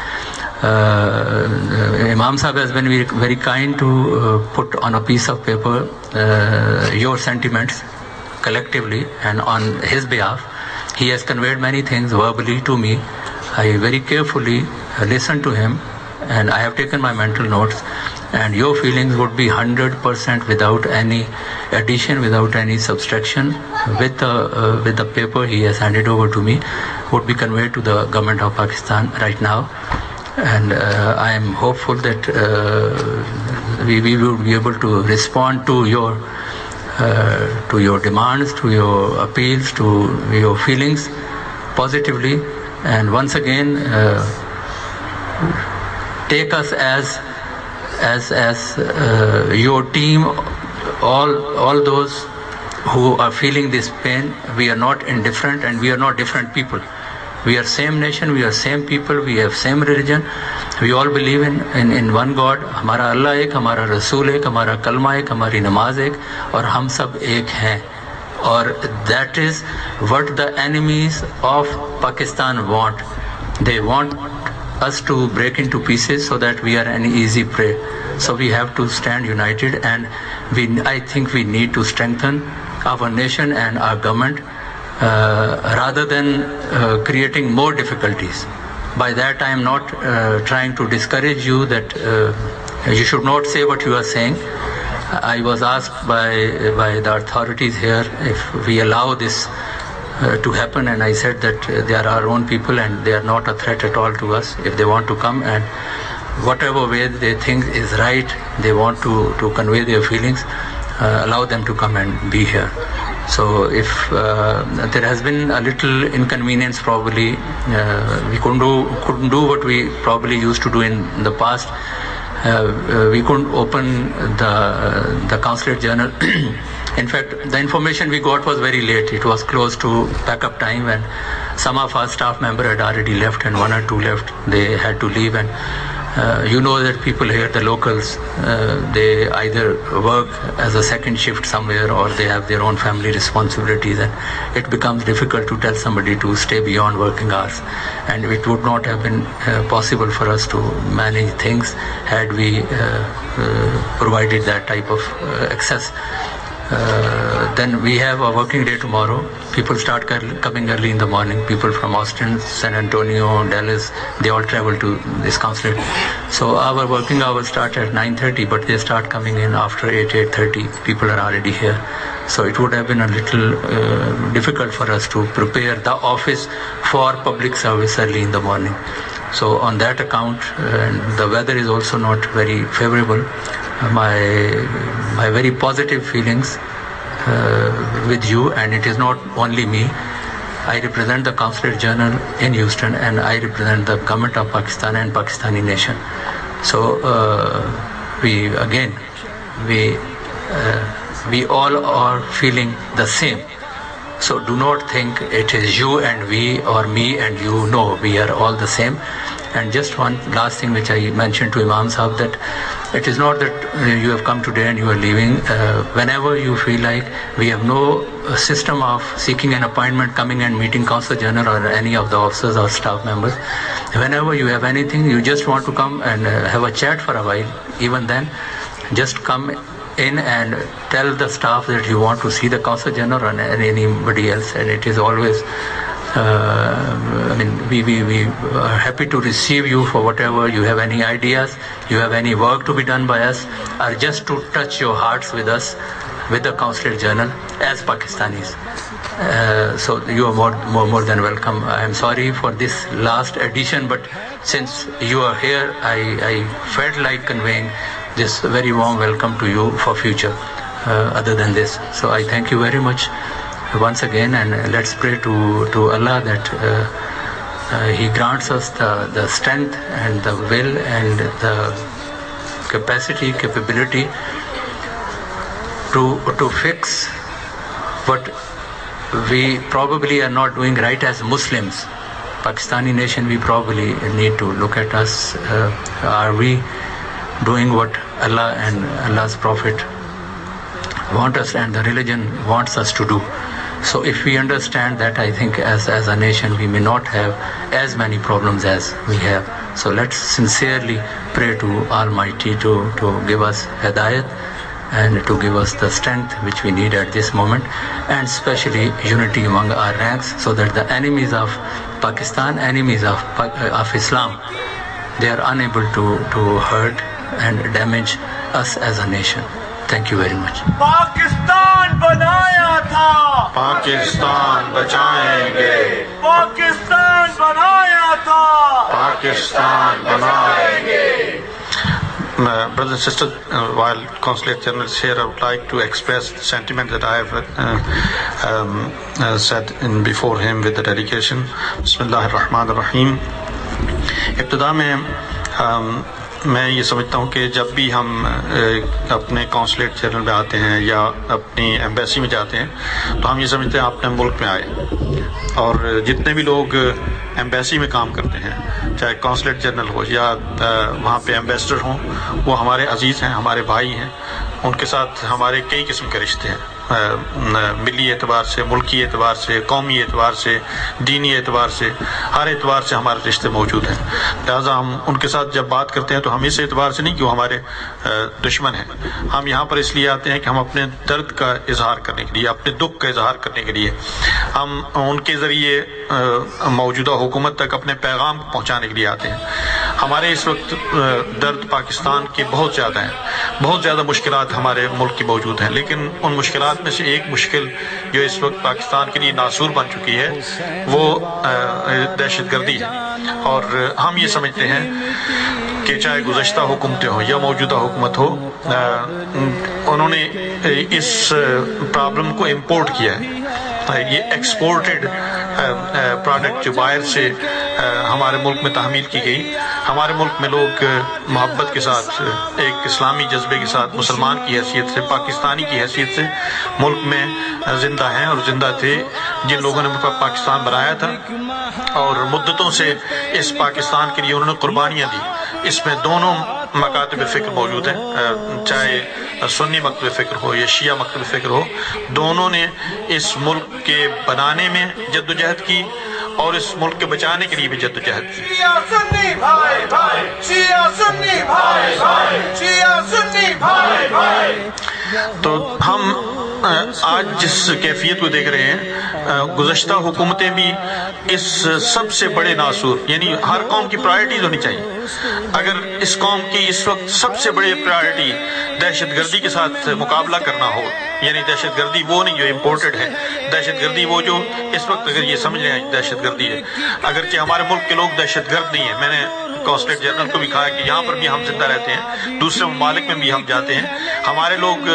Uh, Imam Sahib has been very, very kind to uh, put on a piece of paper uh, your sentiments collectively, and on his behalf he has conveyed many things verbally to me. I very carefully uh, listened to him, and I have taken my mental notes, and your feelings would be one hundred percent without any addition, without any subtraction, with the, uh, with the paper he has handed over to me, would be conveyed to the Government of Pakistan right now. And uh, I am hopeful that uh, we, we will be able to respond to your uh, to your demands, to your appeals, to your feelings positively. And once again, uh, take us as as as uh, your team, all all those who are feeling this pain. We are not indifferent, and we are not different people. We are same nation, we are same people, we have same religion. We all believe in in, in one God. हमारा अल्लाह एक, हमारा रसूल एक, हमारा कलमा एक, हमारी नमाज एक, और हम सब एक हैं. और that is what the enemies of Pakistan want. They want us to break into pieces so that we are an easy prey. So we have to stand united, and we I think we need to strengthen our nation and our government uh, rather than uh, creating more difficulties. By that I am not uh, trying to discourage you that uh, you should not say what you are saying. I was asked by by the authorities here if we allow this Uh, to happen, and I said that uh, they are our own people and they are not a threat at all to us. If they want to come, and whatever way they think is right, they want to, to convey their feelings, uh, allow them to come and be here. So if uh, there has been a little inconvenience, probably uh, we couldn't do, couldn't do what we probably used to do in the past. Uh, uh, we couldn't open the uh, the Consulate General. In fact, the information we got was very late. It was close to pack-up time, and some of our staff member had already left, and one or two left. They had to leave, and uh, you know that people here, the locals, uh, they either work as a second shift somewhere, or they have their own family responsibilities, and it becomes difficult to tell somebody to stay beyond working hours. And it would not have been uh, possible for us to manage things had we uh, uh, provided that type of uh, access. Uh, then we have a working day tomorrow. People start coming early in the morning. People from Austin, San Antonio, Dallas, they all travel to this consulate. So our working hours start at nine thirty, but they start coming in after eight, eight thirty. People are already here. So it would have been a little uh, difficult for us to prepare the office for public service early in the morning. So on that account, uh, the weather is also not very favorable. Uh, my my very positive feelings uh, with you, and it is not only me. I represent the Consulate General in Houston, and I represent the government of Pakistan and Pakistani nation. So uh, we again we uh, we all are feeling the same. So do not think it is you and we or me and you. No, we are all the same. And just one last thing which I mentioned to Imam Sahib, that it is not that you have come today and you are leaving. Uh, whenever you feel like, we have no system of seeking an appointment, coming and meeting Council General or any of the officers or staff members. Whenever you have anything, you just want to come and uh, have a chat for a while, even then, just come in and tell the staff that you want to see the Council General and anybody else, and it is always Uh, I mean, we, we, we are happy to receive you for whatever you have, any ideas, you have any work to be done by us, or just to touch your hearts with us, with the Consulate General as Pakistanis. Uh, so you are more, more, more than welcome. I am sorry for this last edition, but since you are here, I, I felt like conveying this very warm welcome to you for future, uh, other than this. So I thank you very much once again, and let's pray to, to Allah that uh, uh, He grants us the, the strength and the will and the capacity, capability to, to fix what we probably are not doing right as Muslims. Pakistani nation, we probably need to look at us. Uh, are we doing what Allah and Allah's Prophet want us and the religion wants us to do? So if we understand that, I think as, as a nation we may not have as many problems as we have. So let's sincerely pray to Almighty to, to give us hidayat and to give us the strength which we need at this moment, and especially unity among our ranks, so that the enemies of Pakistan, enemies of, of Islam, they are unable to, to hurt and damage us as a nation. Thank you very much. Pakistan بنایا تھا, پاکستان بچائیں گے, پاکستان بنایا تھا, پاکستان بنائیں گے. Uh, brothers and sisters, uh, while Consulate General is here, I would like to express the sentiment that I have uh, um, uh, said in before him with the delegation. Bismillah ar-Rahman ar-Rahim. ابتدا میں um, میں یہ سمجھتا ہوں کہ جب بھی ہم اپنے کونسلیٹ جنرل میں آتے ہیں یا اپنی ایمبیسی میں جاتے ہیں تو ہم یہ سمجھتے ہیں اپنے ملک میں آئے, اور جتنے بھی لوگ ایمبیسی میں کام کرتے ہیں, چاہے کونسلیٹ جنرل ہو یا وہاں پہ ایمبیسڈر ہوں, وہ ہمارے عزیز ہیں, ہمارے بھائی ہیں. ان کے ساتھ ہمارے کئی قسم کے رشتے ہیں, ملی اعتبار سے, ملکی اعتبار سے, قومی اعتبار سے, دینی اعتبار سے, ہر اعتبار سے ہمارے رشتے موجود ہیں. لہٰذا ہم ان کے ساتھ جب بات کرتے ہیں تو ہم اس اعتبار سے نہیں کہ وہ ہمارے دشمن ہیں. ہم یہاں پر اس لیے آتے ہیں کہ ہم اپنے درد کا اظہار کرنے کے لیے, اپنے دکھ کا اظہار کرنے کے لیے, ہم ان کے ذریعے موجودہ حکومت تک اپنے پیغام پہنچانے کے لیے آتے ہیں. ہمارے اس وقت درد پاکستان کے بہت زیادہ ہیں, بہت زیادہ مشکلات ہمارے ملک کی موجود ہیں, لیکن ان مشکلات میں سے ایک مشکل جو اس وقت پاکستان کے لیے ناسور بن چکی ہے وہ دہشت گردی ہے. اور ہم یہ سمجھتے ہیں کہ چاہے گزشتہ حکومتیں ہوں یا موجودہ حکومت ہو, انہوں نے اس پرابلم کو امپورٹ کیا ہے. یہ ایکسپورٹڈ پروڈکٹ جو باہر سے ہمارے ملک میں تحمیل کی گئی. ہمارے ملک میں لوگ محبت کے ساتھ, ایک اسلامی جذبے کے ساتھ, مسلمان کی حیثیت سے, پاکستانی کی حیثیت سے ملک میں زندہ ہیں اور زندہ تھے. جن لوگوں نے پاکستان بنایا تھا اور مدتوں سے اس پاکستان کے لیے انہوں نے قربانیاں دی, اس میں دونوں مکاتب فکر موجود ہیں, چاہے سنی مکتب فکر ہو یا شیعہ مکتب فکر ہو. دونوں نے اس ملک کے بنانے میں جدوجہد کی اور اس ملک کے بچانے کے لیے بھی جدوجہد کی. شیعہ سنی بھائی بھائی, شیعہ سنی بھائی بھائی, شیعہ سنی بھائی بھائی. تو ہم آج جس کیفیت کو دیکھ رہے ہیں, گزشتہ حکومتیں بھی اس سب سے بڑے ناسور, یعنی ہر قوم کی پرائرٹیز ہونی چاہیے. اگر اس قوم کی اس وقت سب سے بڑی پرائرٹی دہشت گردی کے ساتھ مقابلہ کرنا ہو, یعنی دہشت گردی وہ نہیں جو امپورٹڈ ہے, دہشت گردی وہ جو اس وقت اگر یہ سمجھ رہے ہیں دہشت گردی ہے, اگرچہ ہمارے ملک کے لوگ دہشت گرد نہیں ہیں. میں نے کونسلیٹ جنرل کو بھی کہا کہ یہاں پر بھی ہم زندہ رہتے ہیں, دوسرے ممالک میں بھی ہم جاتے ہیں, ہمارے لوگ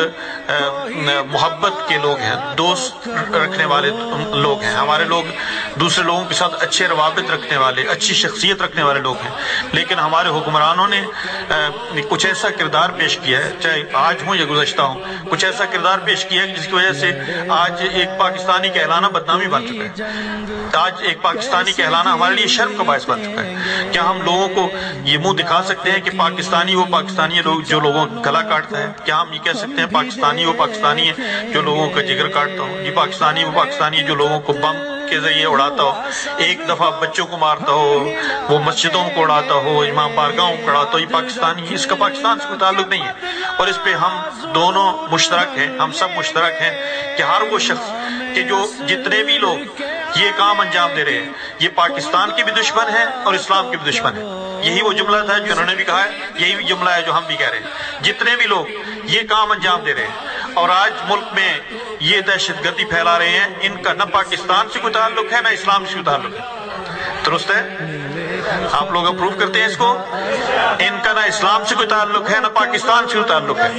محبت کے لوگ ہیں، دوست رکھنے والے لوگ ہیں، ہمارے لوگ دوسرے لوگوں کے ساتھ اچھے روابط رکھنے والے، اچھی شخصیت رکھنے والے لوگ ہیں، لیکن ہمارے حکمرانوں نے کچھ ایسا کردار پیش کیا ہے، چاہے آج ہوں یا گزشتہ ہوں، کچھ ایسا کردار پیش کیا ہے جس کی وجہ سے آج ایک پاکستانی کہلانا بدنامی بن چکا ہے، آج ایک پاکستانی کہلانا ہمارے لیے شرم کا باعث بن چکا ہے۔ کیا ہم لوگوں کو یہ منہ دکھا سکتے ہیں کہ پاکستانی وہ پاکستانی لوگ جو لوگوں کا گلا کاٹتا ہے؟ کیا ہم یہ کہہ سکتے ہیں پاکستانی وہ پاکستانی ہے جو لوگوں کا جگر کاٹتا ہو؟ یہ پاکستانی وہ پاکستانی ہے جو لوگوں کو بم کے ذریعے اڑاتا ہو، ایک دفعہ بچوں کو مارتا ہو، وہ مسجدوں کو اڑاتا ہو، امام بارگاہوں کو اڑاتا ہو؟ یہ پاکستانی ہے، اس کا پاکستان سے کوئی تعلق نہیں ہے۔ اور اس پہ ہم دونوں مشترک ہیں، ہم سب مشترک ہیں کہ ہر وہ شخص کہ جو جتنے بھی لوگ یہ کام انجام دے رہے ہیں یہ پاکستان کے بھی دشمن ہیں اور اسلام کے بھی دشمن ہیں۔ یہی وہ جملہ تھا جو انہوں نے بھی کہا ہے، یہی بھی جملہ ہے جو ہم بھی کہہ رہے ہیں۔ جتنے بھی لوگ یہ کام انجام دے رہے ہیں اور آج ملک میں یہ دہشت گردی پھیلا رہے ہیں، ان کا نہ پاکستان سے کوئی تعلق ہے نہ اسلام سے کوئی تعلق ہے۔ درست ہے؟ آپ لوگ اپروو کرتے ہیں اس کو؟ ان کا نہ اسلام سے کوئی تعلق ہے نہ پاکستان سے کوئی تعلق ہے۔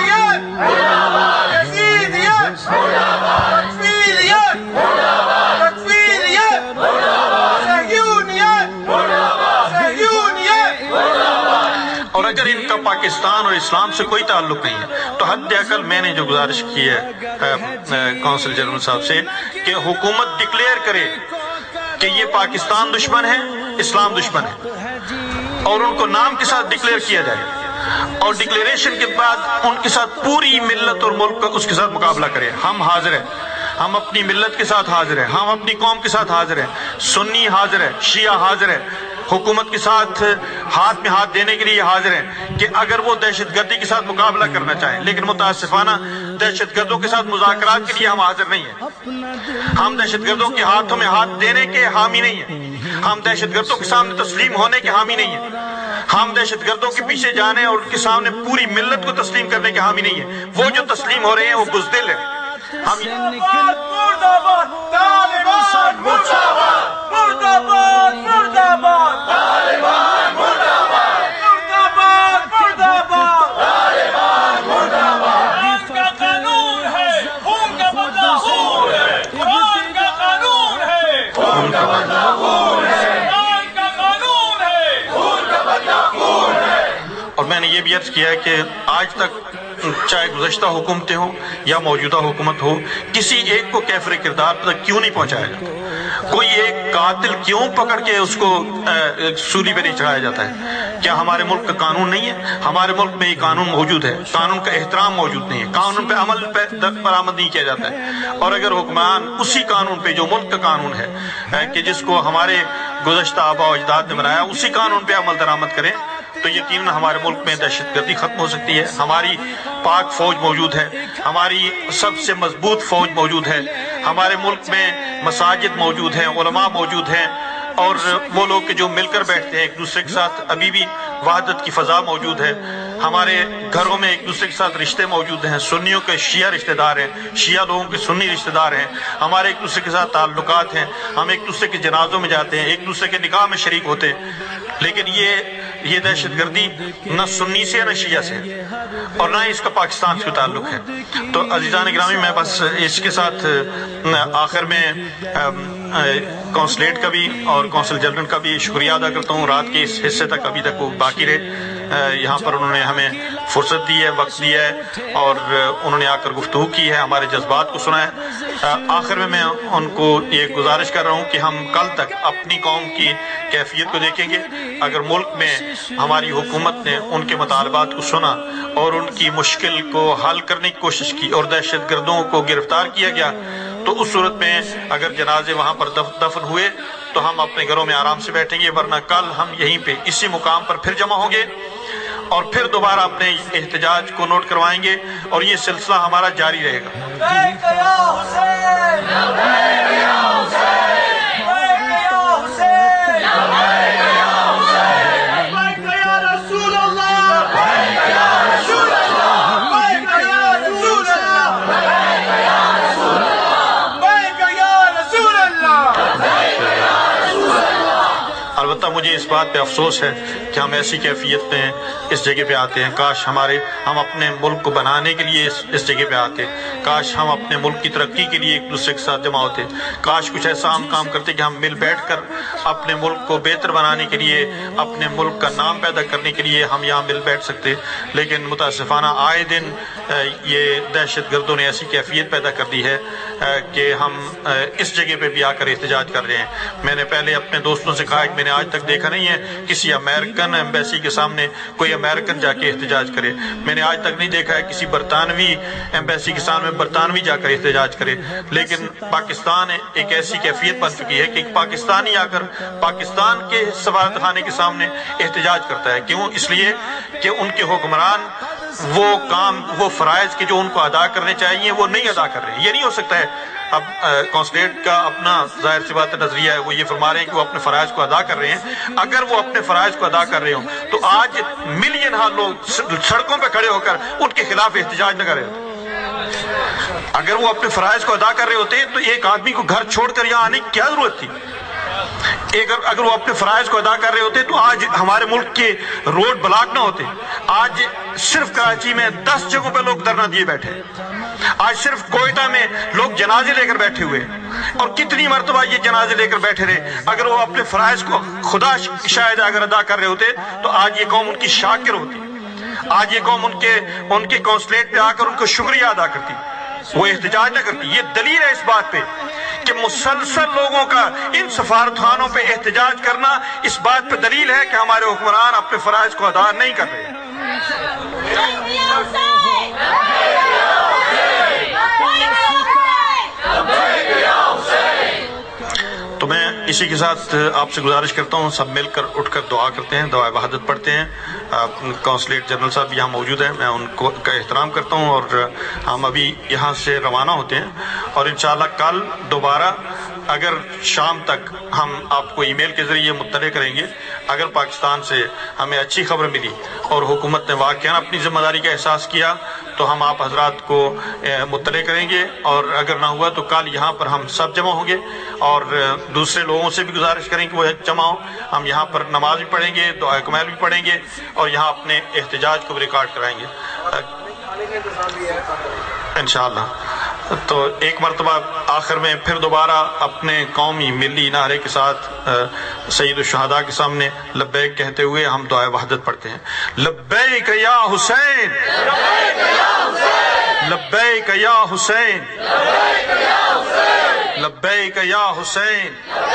اور اگر ان کا پاکستان اور اسلام سے کوئی تعلق نہیں ہے تو حد اقل میں نے جو گزارش کی ہے کونسل جنرل صاحب سے کہ حکومت ڈکلیئر کرے کہ یہ پاکستان دشمن ہے، اسلام دشمن ہے، اور ان کو نام کے ساتھ ڈکلیئر کیا جائے، اور ڈکلیریشن کے بعد ان کے ساتھ پوری ملت اور ملک کا اس کے ساتھ مقابلہ کرے۔ ہم حاضر ہیں، ہم اپنی ملت کے ساتھ حاضر ہیں، ہم اپنی قوم کے ساتھ حاضر ہیں، سنی حاضر ہے، شیعہ حاضر ہے، حکومت کے ساتھ ہاتھ میں ہاتھ دینے کے لیے حاضر ہیں کہ اگر وہ دہشت گردی کے ساتھ مقابلہ کرنا چاہیں، لیکن متاسفانہ دہشت گردوں کے ساتھ مذاکرات کے لیے ہم حاضر نہیں ہیں۔ ہم دہشت گردوں کے ہاتھوں میں ہاتھ دینے کے حامی نہیں ہیں، ہم دہشت گردوں کے سامنے تسلیم ہونے کے حامی نہیں ہیں، ہم دہشت گردوں کے پیچھے جانے اور ان کے سامنے پوری ملت کو تسلیم کرنے کے حامی نہیں ہیں۔ وہ جو تسلیم ہو رہے ہیں وہ بزدل ہیں۔ ہم اور میں نے یہ بھی عرض کیا ہے کہ آج تک چاہے گزشتہ حکومتیں ہوں یا موجودہ حکومت ہو، کسی ایک کو کیفر کردار تک کیوں نہیں پہنچایا جاتا؟ کوئی ایک قاتل کیوں پکڑ کے اس کو سولی پہ نہیں چڑھایا جاتا ہے؟ کیا ہمارے ملک کا قانون نہیں ہے؟ ہمارے ملک میں یہ قانون موجود ہے، قانون کا احترام موجود نہیں ہے، قانون پہ عمل پہ برآمد نہیں کیا جاتا ہے۔ اور اگر حکمران اسی قانون پہ جو ملک کا قانون ہے کہ جس کو ہمارے گزشتہ آباء و اجداد نے بنایا، اسی قانون پہ عمل درآمد کریں تو یقیناً ہمارے ملک میں دہشت گردی ختم ہو سکتی ہے۔ ہماری پاک فوج موجود ہے، ہماری سب سے مضبوط فوج موجود ہے، ہمارے ملک میں مساجد موجود ہیں، علماء موجود ہیں، اور وہ لوگ کہ جو مل کر بیٹھتے ہیں ایک دوسرے کے ساتھ، ابھی بھی وحدت کی فضا موجود ہے۔ ہمارے گھروں میں ایک دوسرے کے ساتھ رشتے موجود ہیں، سنیوں کے شیعہ رشتہ دار ہیں، شیعہ لوگوں کے سنی رشتہ دار ہیں، ہمارے ایک دوسرے کے ساتھ تعلقات ہیں، ہم ایک دوسرے کے جنازوں میں جاتے ہیں، ایک دوسرے کے نکاح میں شریک ہوتے ہیں۔ لیکن یہ یہ دہشت گردی نہ سنی سے نہ شیعہ سے اور نہ اس کا پاکستان سے تعلق ہے۔ تو عزیزان گرامی، میں بس اس کے ساتھ آخر میں کونسلیٹ کا بھی اور کونسل جنرل کا بھی شکریہ ادا کرتا ہوں۔ رات کے اس حصے تک ابھی تک وہ باقی رہے، یہاں پر انہوں نے ہمیں فرصت دی ہے، وقت دیا ہے، اور انہوں نے آ کر گفتگو کی ہے، ہمارے جذبات کو سنا ہے۔ آخر میں میں ان کو یہ گزارش کر رہا ہوں کہ ہم کل تک اپنی قوم کی کیفیت کو دیکھیں گے۔ اگر ملک میں ہماری حکومت نے ان کے مطالبات کو سنا اور ان کی مشکل کو حل کرنے کی کوشش کی اور دہشت گردوں کو گرفتار کیا گیا، تو اس صورت میں اگر جنازے وہاں پر دفن ہوئے تو ہم اپنے گھروں میں آرام سے بیٹھیں گے، ورنہ کل ہم یہیں پہ اسی مقام پر پھر جمع ہوں گے اور پھر دوبارہ اپنے احتجاج کو نوٹ کروائیں گے، اور یہ سلسلہ ہمارا جاری رہے گا۔ البتہ مجھے اس بات پہ افسوس ہے کہ ہم ایسی کیفیت میں اس جگہ پہ آتے ہیں. کاش ہمارے ہم اپنے ملک کو بنانے کے لیے اس, اس جگہ پہ آتے. کاش ہم اپنے ملک کی ترقی کے لیے ایک دوسرے کے ساتھ جمع ہوتے. کاش کچھ ایسا ہم کام کرتے کہ ہم مل بیٹھ کر اپنے ملک کو بہتر بنانے کے لیے, اپنے ملک کا نام پیدا کرنے کے لیے ہم یہاں مل بیٹھ سکتے. لیکن متاسفانہ آئے دن یہ دہشت گردوں نے ایسی کیفیت پیدا کر دی ہے کہ ہم اس جگہ پہ بھی آ کر احتجاج کر رہے ہیں. میں نے پہلے اپنے دوستوں سے کہا کہ میں نے آج تک دیکھا نہیں ہے کسی امریکن ایمبیسی کے سامنے کوئی امریکن جا کے احتجاج کرے. میں نے آج تک نہیں دیکھا ہے کسی برطانوی ایمبیسی کے سامنے برطانوی جا کر احتجاج کرے. لیکن پاکستان ایک ایسی کیفیت بن چکی ہے کہ پاکستانی آ کر پاکستان کے سفارت خانے کے سامنے احتجاج کرتا ہے. کیوں؟ اس لیے کہ ان کے حکمران وہ کام وہ فرائض کے جو ان کو ادا کرنے چاہیے وہ نہیں ادا کر رہے. یہ نہیں ہو سکتا ہے. اب کونسلیٹ کا اپنا ظاہر سی بات نظریہ ہے, وہ یہ فرما رہے ہیں کہ وہ اپنے فرائض کو ادا کر رہے ہیں. اگر وہ اپنے فرائض کو ادا کر رہے ہوں تو آج ملین ہاں لوگ سڑکوں پہ کھڑے ہو کر ان کے خلاف احتجاج نہ کرے. اگر وہ اپنے فرائض کو ادا کر رہے ہوتے تو ایک آدمی کو گھر چھوڑ کر یہاں آنے کی کیا ضرورت تھی؟ اگر وہ اپنے فرائض کو ادا کر رہے ہوتے تو آج ہمارے ملک کے روڈ بلاک نہ ہوتے. آج صرف کراچی میں دس جگہوں پہ لوگ دھرنا دیے بیٹھے. آج صرف کوئٹہ میں لوگ جنازے لے کر بیٹھے ہوئے, اور کتنی مرتبہ یہ جنازے لے کر بیٹھے رہے. اگر وہ اپنے فرائض کو خدا شاید اگر ادا کر رہے ہوتے تو آج یہ قوم ان کی شاکر ہوتی. آج یہ قوم ان کے ان کے کونسلیٹ پہ آ کر ان کو شکریہ ادا کرتی, وہ احتجاج نہ کرتی. یہ دلیل ہے اس بات پہ کہ مسلسل لوگوں کا ان سفارت خانوں پہ احتجاج کرنا اس بات پہ دلیل ہے کہ ہمارے حکمران اپنے فرائض کو ادا نہیں کر رہے. تو میں اسی کے ساتھ آپ سے گزارش کرتا ہوں سب مل کر اٹھ کر دعا کرتے ہیں, دعائے وحدت پڑھتے ہیں. کونسلیٹ جنرل صاحب یہاں موجود ہیں, میں ان کو کا احترام کرتا ہوں, اور ہم ابھی یہاں سے روانہ ہوتے ہیں اور انشاءاللہ کل دوبارہ اگر شام تک ہم آپ کو ای میل کے ذریعے مطلع کریں گے. اگر پاکستان سے ہمیں اچھی خبر ملی اور حکومت نے واقعاً اپنی ذمہ داری کا احساس کیا تو ہم آپ حضرات کو مطلع کریں گے, اور اگر نہ ہوا تو کل یہاں پر ہم سب جمع ہوں گے, اور دوسرے لوگوں سے بھی گزارش کریں کہ وہ جمع ہوں. ہم یہاں پر نماز بھی پڑھیں گے, دعائے کمیل بھی پڑھیں گے, اور یہاں اپنے احتجاج کو بھی ریکارڈ کرائیں گے انشاءاللہ. تو ایک مرتبہ آخر میں پھر دوبارہ اپنے قومی ملی نعرے کے ساتھ سید الشہداء کے سامنے لبیک کہتے ہوئے ہم دعائے وحدت پڑھتے ہیں. لبیک یا حسین, لبیک یا حسین, لبیک یا حسین.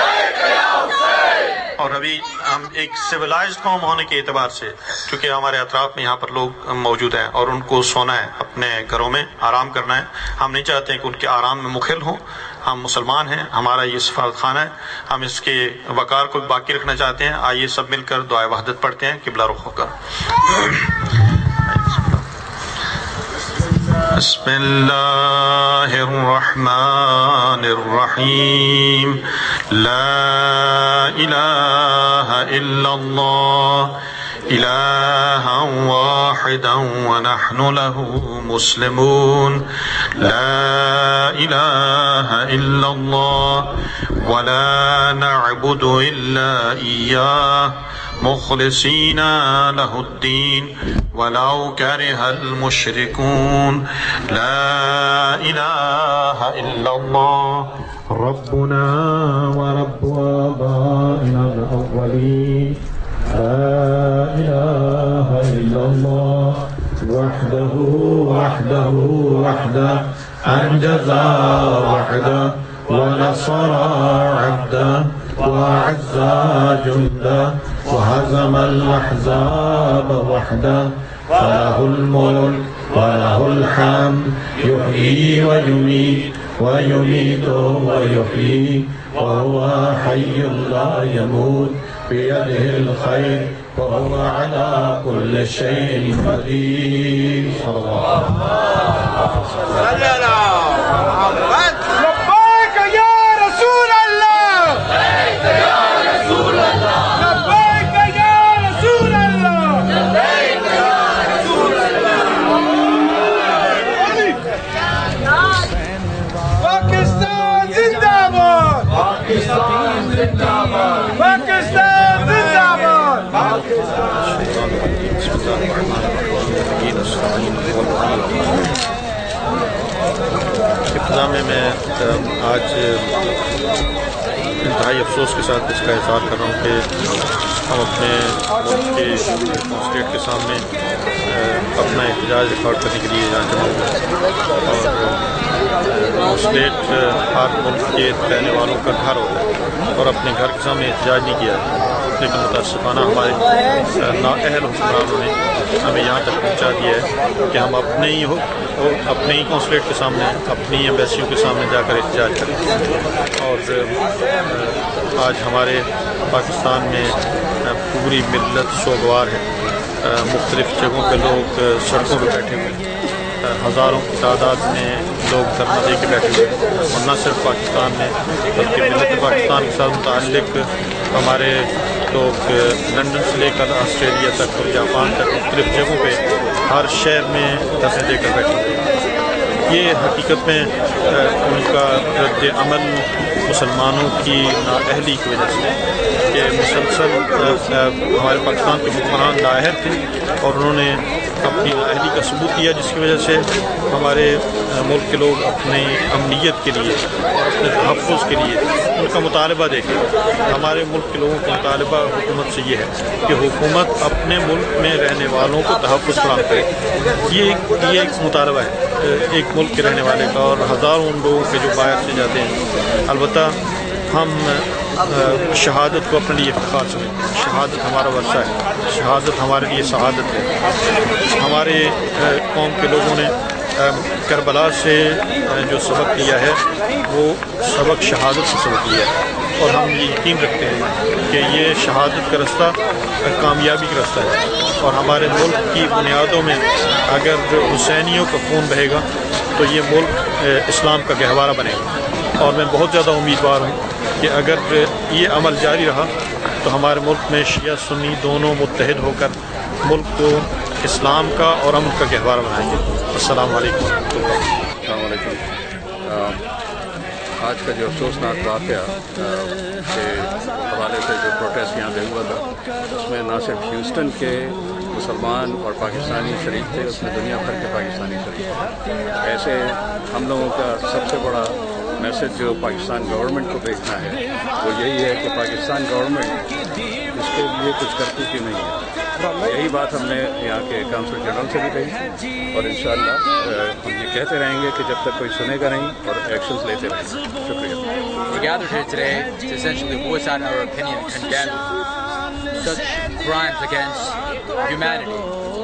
اور ابھی ہم ایک سویلائزڈ قوم ہونے کے اعتبار سے چونکہ ہمارے اطراف میں یہاں پر لوگ موجود ہیں اور ان کو سونا ہے, اپنے گھروں میں آرام کرنا ہے. ہم نہیں چاہتے ہیں کہ ان کے آرام میں مخل ہوں. ہم مسلمان ہیں, ہمارا یہ سفارت خانہ ہے, ہم اس کے وقار کو باقی رکھنا چاہتے ہیں. آئیے سب مل کر دعائے وحدت پڑھتے ہیں قبلہ رخ ہو کر. بسم اللہ الرحمن الرحیم. لا الہ الا اللہ إلها واحدا ونحن له مسلمون. لا إله إلا الله ولا نعبد إلا إياه مخلصين له الدين ولو كره المشركون. لا إله إلا الله ربنا ورب آبائنا الأولين. لا إله إلا الله وحده وحده وحده أنجز وحده ونصر عبده وأعز جنده وهزم الأحزاب وحده. فله الملك وله الحمد يحيي ويميت ويميت ويحيي وهو حي لا يموت بيده الخير وهو على كل شيء قدير. صلى الله عليه وسلم. لبيك يا رسول الله, لبيك يا رسول الله, لبيك يا رسول الله, لبيك يا رسول الله. پاکستان زندہ باد, پاکستان زندہ باد, پاکستان زندہ ابتدا میں میں آج انتہائی افسوس کے ساتھ اس کا اظہار کر رہا ہوں کہ ہم اپنے ملک کے کانسلیٹ کے سامنے اپنا احتجاج ریکارڈ کرنے کے لیے یہاں جمع ہوئے اور کانسلیٹ ہر ملک کے رہنے والوں کا گھر ہوتا ہے اور اپنے گھر کے سامنے احتجاج نہیں کیا ہے، لیکن متاسفانہ ہمارے نااہل حکمرانوں نے ہمیں یہاں تک پہنچا دیا ہے کہ ہم اپنے ہی ہو اپنے ہی کانسلیٹ کے سامنے اپنی ایمبیسیوں کے سامنے جا کر احتجاج کریں. اور آج ہمارے پاکستان میں پوری ملت سوگوار ہے. مختلف جگہوں پہ لوگ سڑکوں پہ بیٹھے ہوئے ہیں، ہزاروں کی تعداد میں لوگ دھرنا دے کے بیٹھے ہوئے ہیں. اور نہ صرف پاکستان میں بلکہ ملت پاکستان کے ساتھ متعلق ہمارے لوگ لندن سے لے کر آسٹریلیا تک اور جاپان تک مختلف جگہوں پہ ہر شہر میں دھرنے دے کر بیٹھے ہوئے ہیں. یہ حقیقت میں ان کا رد عمل مسلمانوں کی نااہلی کی وجہ سے کہ مسلسل ہمارے پاکستان کے حکمران نااہل تھے اور انہوں نے اپنی نااہلی کا ثبوت کیا، جس کی وجہ سے ہمارے ملک کے لوگ اپنی امنیت کے لیے اور اپنے تحفظ کے لیے ان کا مطالبہ دیکھیں. ہمارے ملک کے لوگوں کا مطالبہ حکومت سے یہ ہے کہ حکومت اپنے ملک میں رہنے والوں کو تحفظ فراہم کرے. یہ یہ ایک مطالبہ ہے ایک ملک کے رہنے والے کا، اور ہزاروں ان لوگوں کے جو باہر سے جاتے ہیں. البتہ ہم شہادت کو اپنے لیے افتخار سمجھتے ہیں. شہادت ہمارا ورثہ ہے، شہادت ہمارے لیے سعادت ہے. ہمارے قوم کے لوگوں نے کربلا سے جو سبق لیا ہے وہ سبق شہادت سے سبق لیا ہے، اور ہم یہ یقین رکھتے ہیں کہ یہ شہادت کا رستہ کامیابی کا رستہ ہے. اور ہمارے ملک کی بنیادوں میں اگر حسینیوں کا خون بہے گا تو یہ ملک اسلام کا گہوارہ بنے گا. اور میں بہت زیادہ امیدوار ہوں کہ اگر یہ عمل جاری رہا تو ہمارے ملک میں شیعہ سنی دونوں متحد ہو کر ملک کو اسلام کا اور امن کا گہوارہ بنائیں گے. السلام علیکم. السلام علیکم. آج کا جو افسوسناک واقعہ کے حوالے سے جو پروٹیسٹ یہاں پہ ہوا تھا، اس میں نہ صرف ہیوسٹن کے مسلمان اور پاکستانی شریک تھے، اس میں دنیا بھر کے پاکستانی شریک تھے. ایسے ہم لوگوں کا سب سے بڑا میسج جو پاکستان گورنمنٹ کو بھیجنا ہے وہ یہی ہے کہ پاکستان گورنمنٹ اس کے لیے کچھ کرتی کی نہیں ہے. یہی بات ہم نے یہاں کے کونسل جنرل سے بھی کہی، اور انشاءاللہ ہم یہ کہتے رہیں گے کہ جب تک کوئی سنے گا نہیں اور ایکشنز لیتے رہیں گے. شکریہ. We gathered here today to essentially voice out our opinion and condemn such crimes against humanity.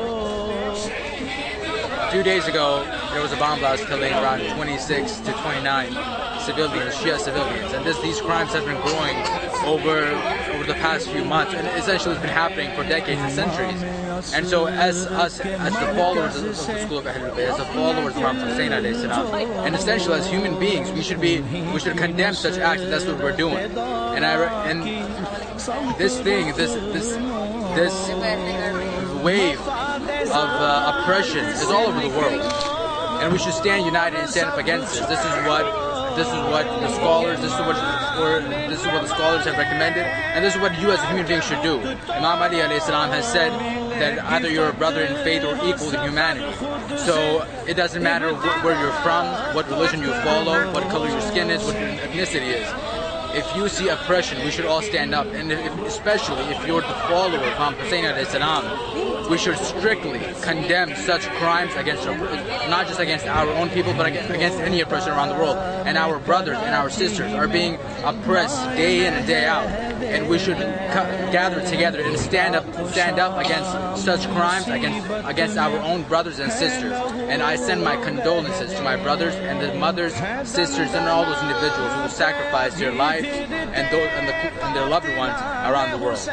Two days ago, there was a bomb blast killing around twenty-six to twenty-nine civilians, Shia civilians, and this, these crimes have been growing over over the past few months, and essentially it's been happening for decades and centuries. And so, as us, as the followers of the school of Ahlul Bayt, as the followers of Imam Hussain alayhi salam, and essentially as human beings, we should be, we should condemn such acts. And that's what we're doing. And I, and this thing, this, this, this wave of uh, oppression is all over the world, and we should stand united and stand up against this. This is what, this is what the scholars, this is what, this is what the scholars have recommended, and this is what you as a human being should do. Imam Ali alayhi salam has said that either you're a brother in faith or equal in humanity. So it doesn't matter wh where you're from, what religion you follow, what color your skin is, what your ethnicity is. If you see oppression, we should all stand up, and if, especially if you're the follower of Imam Hussain alayhi salam, we should strictly condemn such crimes against, not just against our own people, but against any oppression around the world. And our brothers and our sisters are being oppressed day in and day out, and we should gather together and stand up, stand up against such crimes against against our own brothers and sisters. And I send my condolences to my brothers and the mothers, sisters, and all those individuals who sacrificed their lives and those and, the, and their loved ones around the world.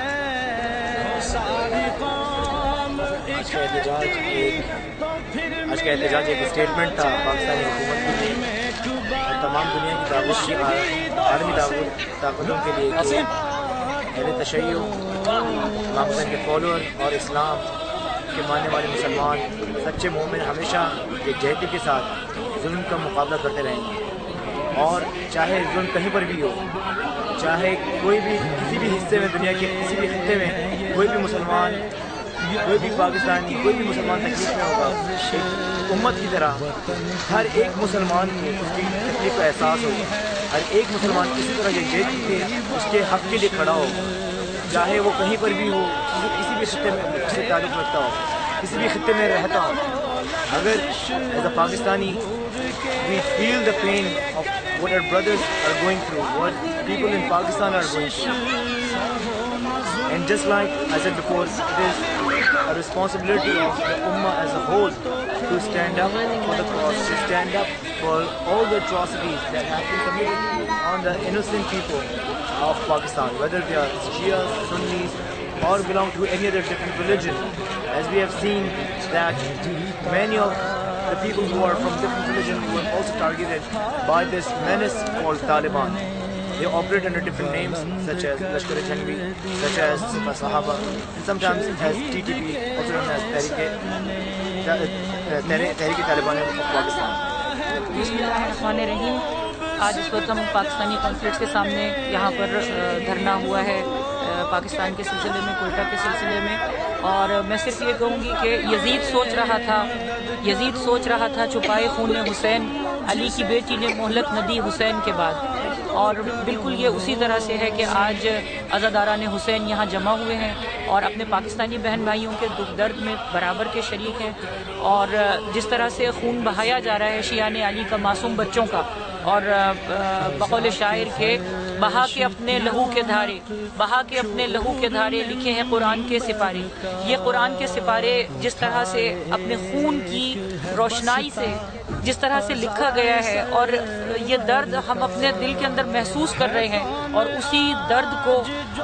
آج کا احتجاج ایک آج کا احتجاج ایک statement تھا پاکستانی حکومت کے لیے اور تمام دنیا کی دعوت کی عالمی دعوت طاقتوں کے لیے کہ اہل تشیع، امام حسین کے فالوور اور اسلام کے ماننے والے مسلمان سچے مومن ہمیشہ یکجہتی کے ساتھ ظلم کا مقابلہ کرتے رہیں گے. اور چاہے ظلم کہیں پر بھی ہو، چاہے کوئی بھی کسی بھی حصے میں، دنیا کے کسی بھی خطے میں کوئی بھی مسلمان کوئی بھی پاکستانی کوئی بھی مسلمان تکلیف میں ہوگا ایک امت کی طرح ہر ایک مسلمان کو اس کی تکلیف کا احساس ہوگا. ہر ایک مسلمان اسی طرح یکجہتی کے اس کے حق کے لیے کھڑا ہوگا, چاہے وہ کہیں پر بھی ہو, کسی بھی خطے میں سے تعلق رکھتا ہو, کسی بھی خطے میں رہتا ہو. اگر as a Pakistani we feel the pain of what our brothers are going through, what people in Pakistan are going through. And just like I said before, it is a responsibility of the Ummah as a whole to stand up for the cause, to stand up for all the atrocities that have been committed on the innocent people of Pakistan, whether they are Shias, Sunnis, or belong to any other different religion. As we have seen that many of the people who are from different religions were also targeted by this menace called Taliban. They operate under different names such as Lashkar-e-Jhangvi, such as Sipah Sahaba, and sometimes as T T P, also known as Tehreek-e-Taliban of Pakistan. Bismillahirrahmanirrahim. آج اس وقت ہم Pakistani consulate کے سامنے یہاں پر دھرنا ہوا ہے پاکستان کے سلسلے میں, کوئٹہ کے سلسلے میں, اور میں صرف یہ کہوں گی کہ یزید سوچ رہا تھا یزید سوچ رہا تھا چھپائے خون حسین, علی کی بیٹی نے مہلت نہ دی حسین کے بعد. اور بالکل یہ اسی طرح سے ہے کہ آج عزاداران حسین یہاں جمع ہوئے ہیں اور اپنے پاکستانی بہن بھائیوں کے دکھ درد میں برابر کے شریک ہیں. اور جس طرح سے خون بہایا جا رہا ہے شیعان علی کا, معصوم بچوں کا, اور بقول شاعر کے بہا کے اپنے لہو کے دھارے, بہا کے اپنے لہو کے دھارے لکھے ہیں قرآن کے سپارے. یہ قرآن کے سپارے جس طرح سے اپنے خون کی روشنائی سے جس طرح سے لکھا گیا ہے, اور یہ درد ہم اپنے دل کے اندر محسوس کر رہے ہیں, اور اسی درد کو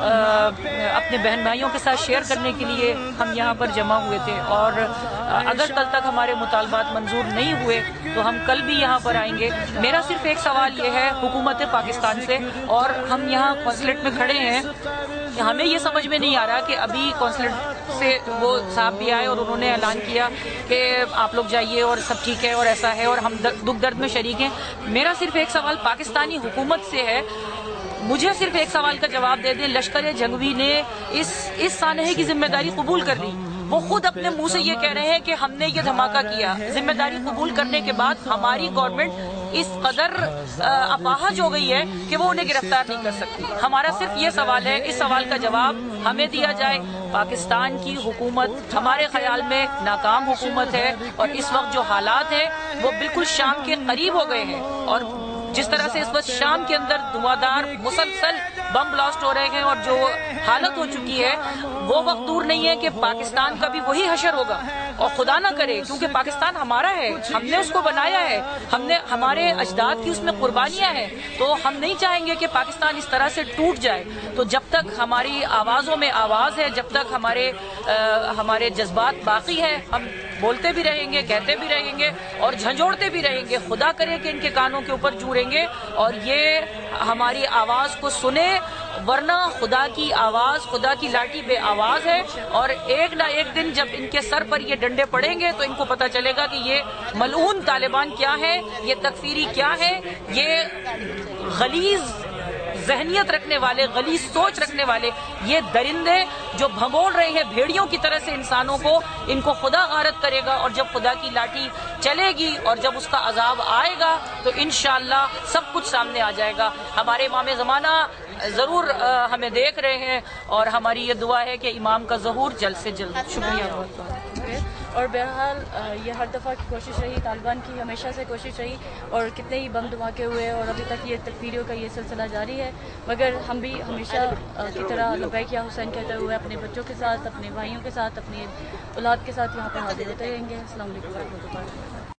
اپنے بہن بھائیوں کے ساتھ شیئر کرنے کے لیے ہم یہاں پر جمع ہوئے تھے. اور اگر کل تک ہمارے مطالبات منظور نہیں ہوئے تو ہم کل بھی یہاں پر آئیں گے. میرا صرف ایک سوال یہ ہے حکومت پاکستان سے, اور ہم یہاں کونسلیٹ میں کھڑے ہیں, ہمیں یہ سمجھ میں نہیں آ رہا کہ ابھی کونسلیٹ سے وہ صاحب بھی آئے اور انہوں نے اعلان کیا کہ آپ لوگ جائیے اور سب ٹھیک ہے اور ایسا ہے اور ہم دکھ درد میں شریک ہیں. میرا صرف ایک سوال پاکستانی حکومت سے ہے, مجھے صرف ایک سوال کا جواب دے دیں. لشکر جنگوی نے اس اس سانحے کی ذمہ داری قبول کر لی. وہ خود اپنے منہ سے یہ کہہ رہے ہیں کہ ہم نے یہ دھماکہ کیا. ذمہ داری قبول کرنے کے بعد ہماری گورنمنٹ اس قدر اپاہج ہو گئی ہے کہ وہ انہیں گرفتار نہیں کر سکتی. ہمارا صرف یہ سوال ہے, اس سوال کا جواب ہمیں دیا جائے. پاکستان کی حکومت ہمارے خیال میں ناکام حکومت ہے, اور اس وقت جو حالات ہیں وہ بالکل شام کے قریب ہو گئے ہیں, اور جس طرح سے اس وقت شام کے اندر دھواں مسلسل بم بلاسٹ ہو رہے ہیں اور جو حالت ہو چکی ہے, وہ وقت دور نہیں ہے کہ پاکستان کا بھی وہی حشر ہوگا. اور خدا نہ کرے, کیونکہ پاکستان ہمارا ہے, ہم نے اس کو بنایا ہے, ہم نے ہمارے اجداد کی اس میں قربانیاں ہیں, تو ہم نہیں چاہیں گے کہ پاکستان اس طرح سے ٹوٹ جائے. تو جب تک ہماری آوازوں میں آواز ہے, جب تک ہمارے ہمارے جذبات باقی ہیں, ہم بولتے بھی رہیں گے, کہتے بھی رہیں گے اور جھنجھوڑتے بھی رہیں گے. خدا کرے کہ ان کے کانوں کے اوپر جڑیں گے اور یہ ہماری آواز کو سنے, ورنہ خدا کی آواز, خدا کی لاٹھی بے آواز ہے. اور ایک نہ ایک دن جب ان کے سر پر یہ ڈنڈے پڑیں گے تو ان کو پتہ چلے گا کہ یہ ملعون طالبان کیا ہے, یہ تکفیری کیا ہے, یہ غلیظ ذہنیت رکھنے والے, غلیظ سوچ رکھنے والے یہ درندے جو بھگوڑ رہے ہیں بھیڑیوں کی طرح سے انسانوں کو, ان کو خدا غارت کرے گا. اور جب خدا کی لاٹھی چلے گی اور جب اس کا عذاب آئے گا تو انشاءاللہ سب کچھ سامنے آ جائے گا. ہمارے امام زمانہ ضرور ہمیں دیکھ رہے ہیں, اور ہماری یہ دعا ہے کہ امام کا ظہور جلد سے جلد. شکریہ بہت بہت. اور بہرحال یہ ہر دفعہ کی کوشش رہی, طالبان کی ہمیشہ سے کوشش رہی, اور کتنے ہی بم دھماکے ہوئے اور ابھی تک یہ تکفیریوں کا یہ سلسلہ جاری ہے, مگر ہم بھی ہمیشہ کی طرح لبیک یا حسین کہتے ہوئے اپنے بچوں کے ساتھ, اپنے بھائیوں کے ساتھ, اپنی اولاد کے ساتھ یہاں پہ حاضر ہوتے رہیں گے. السلام علیکم ورحمۃ اللہ.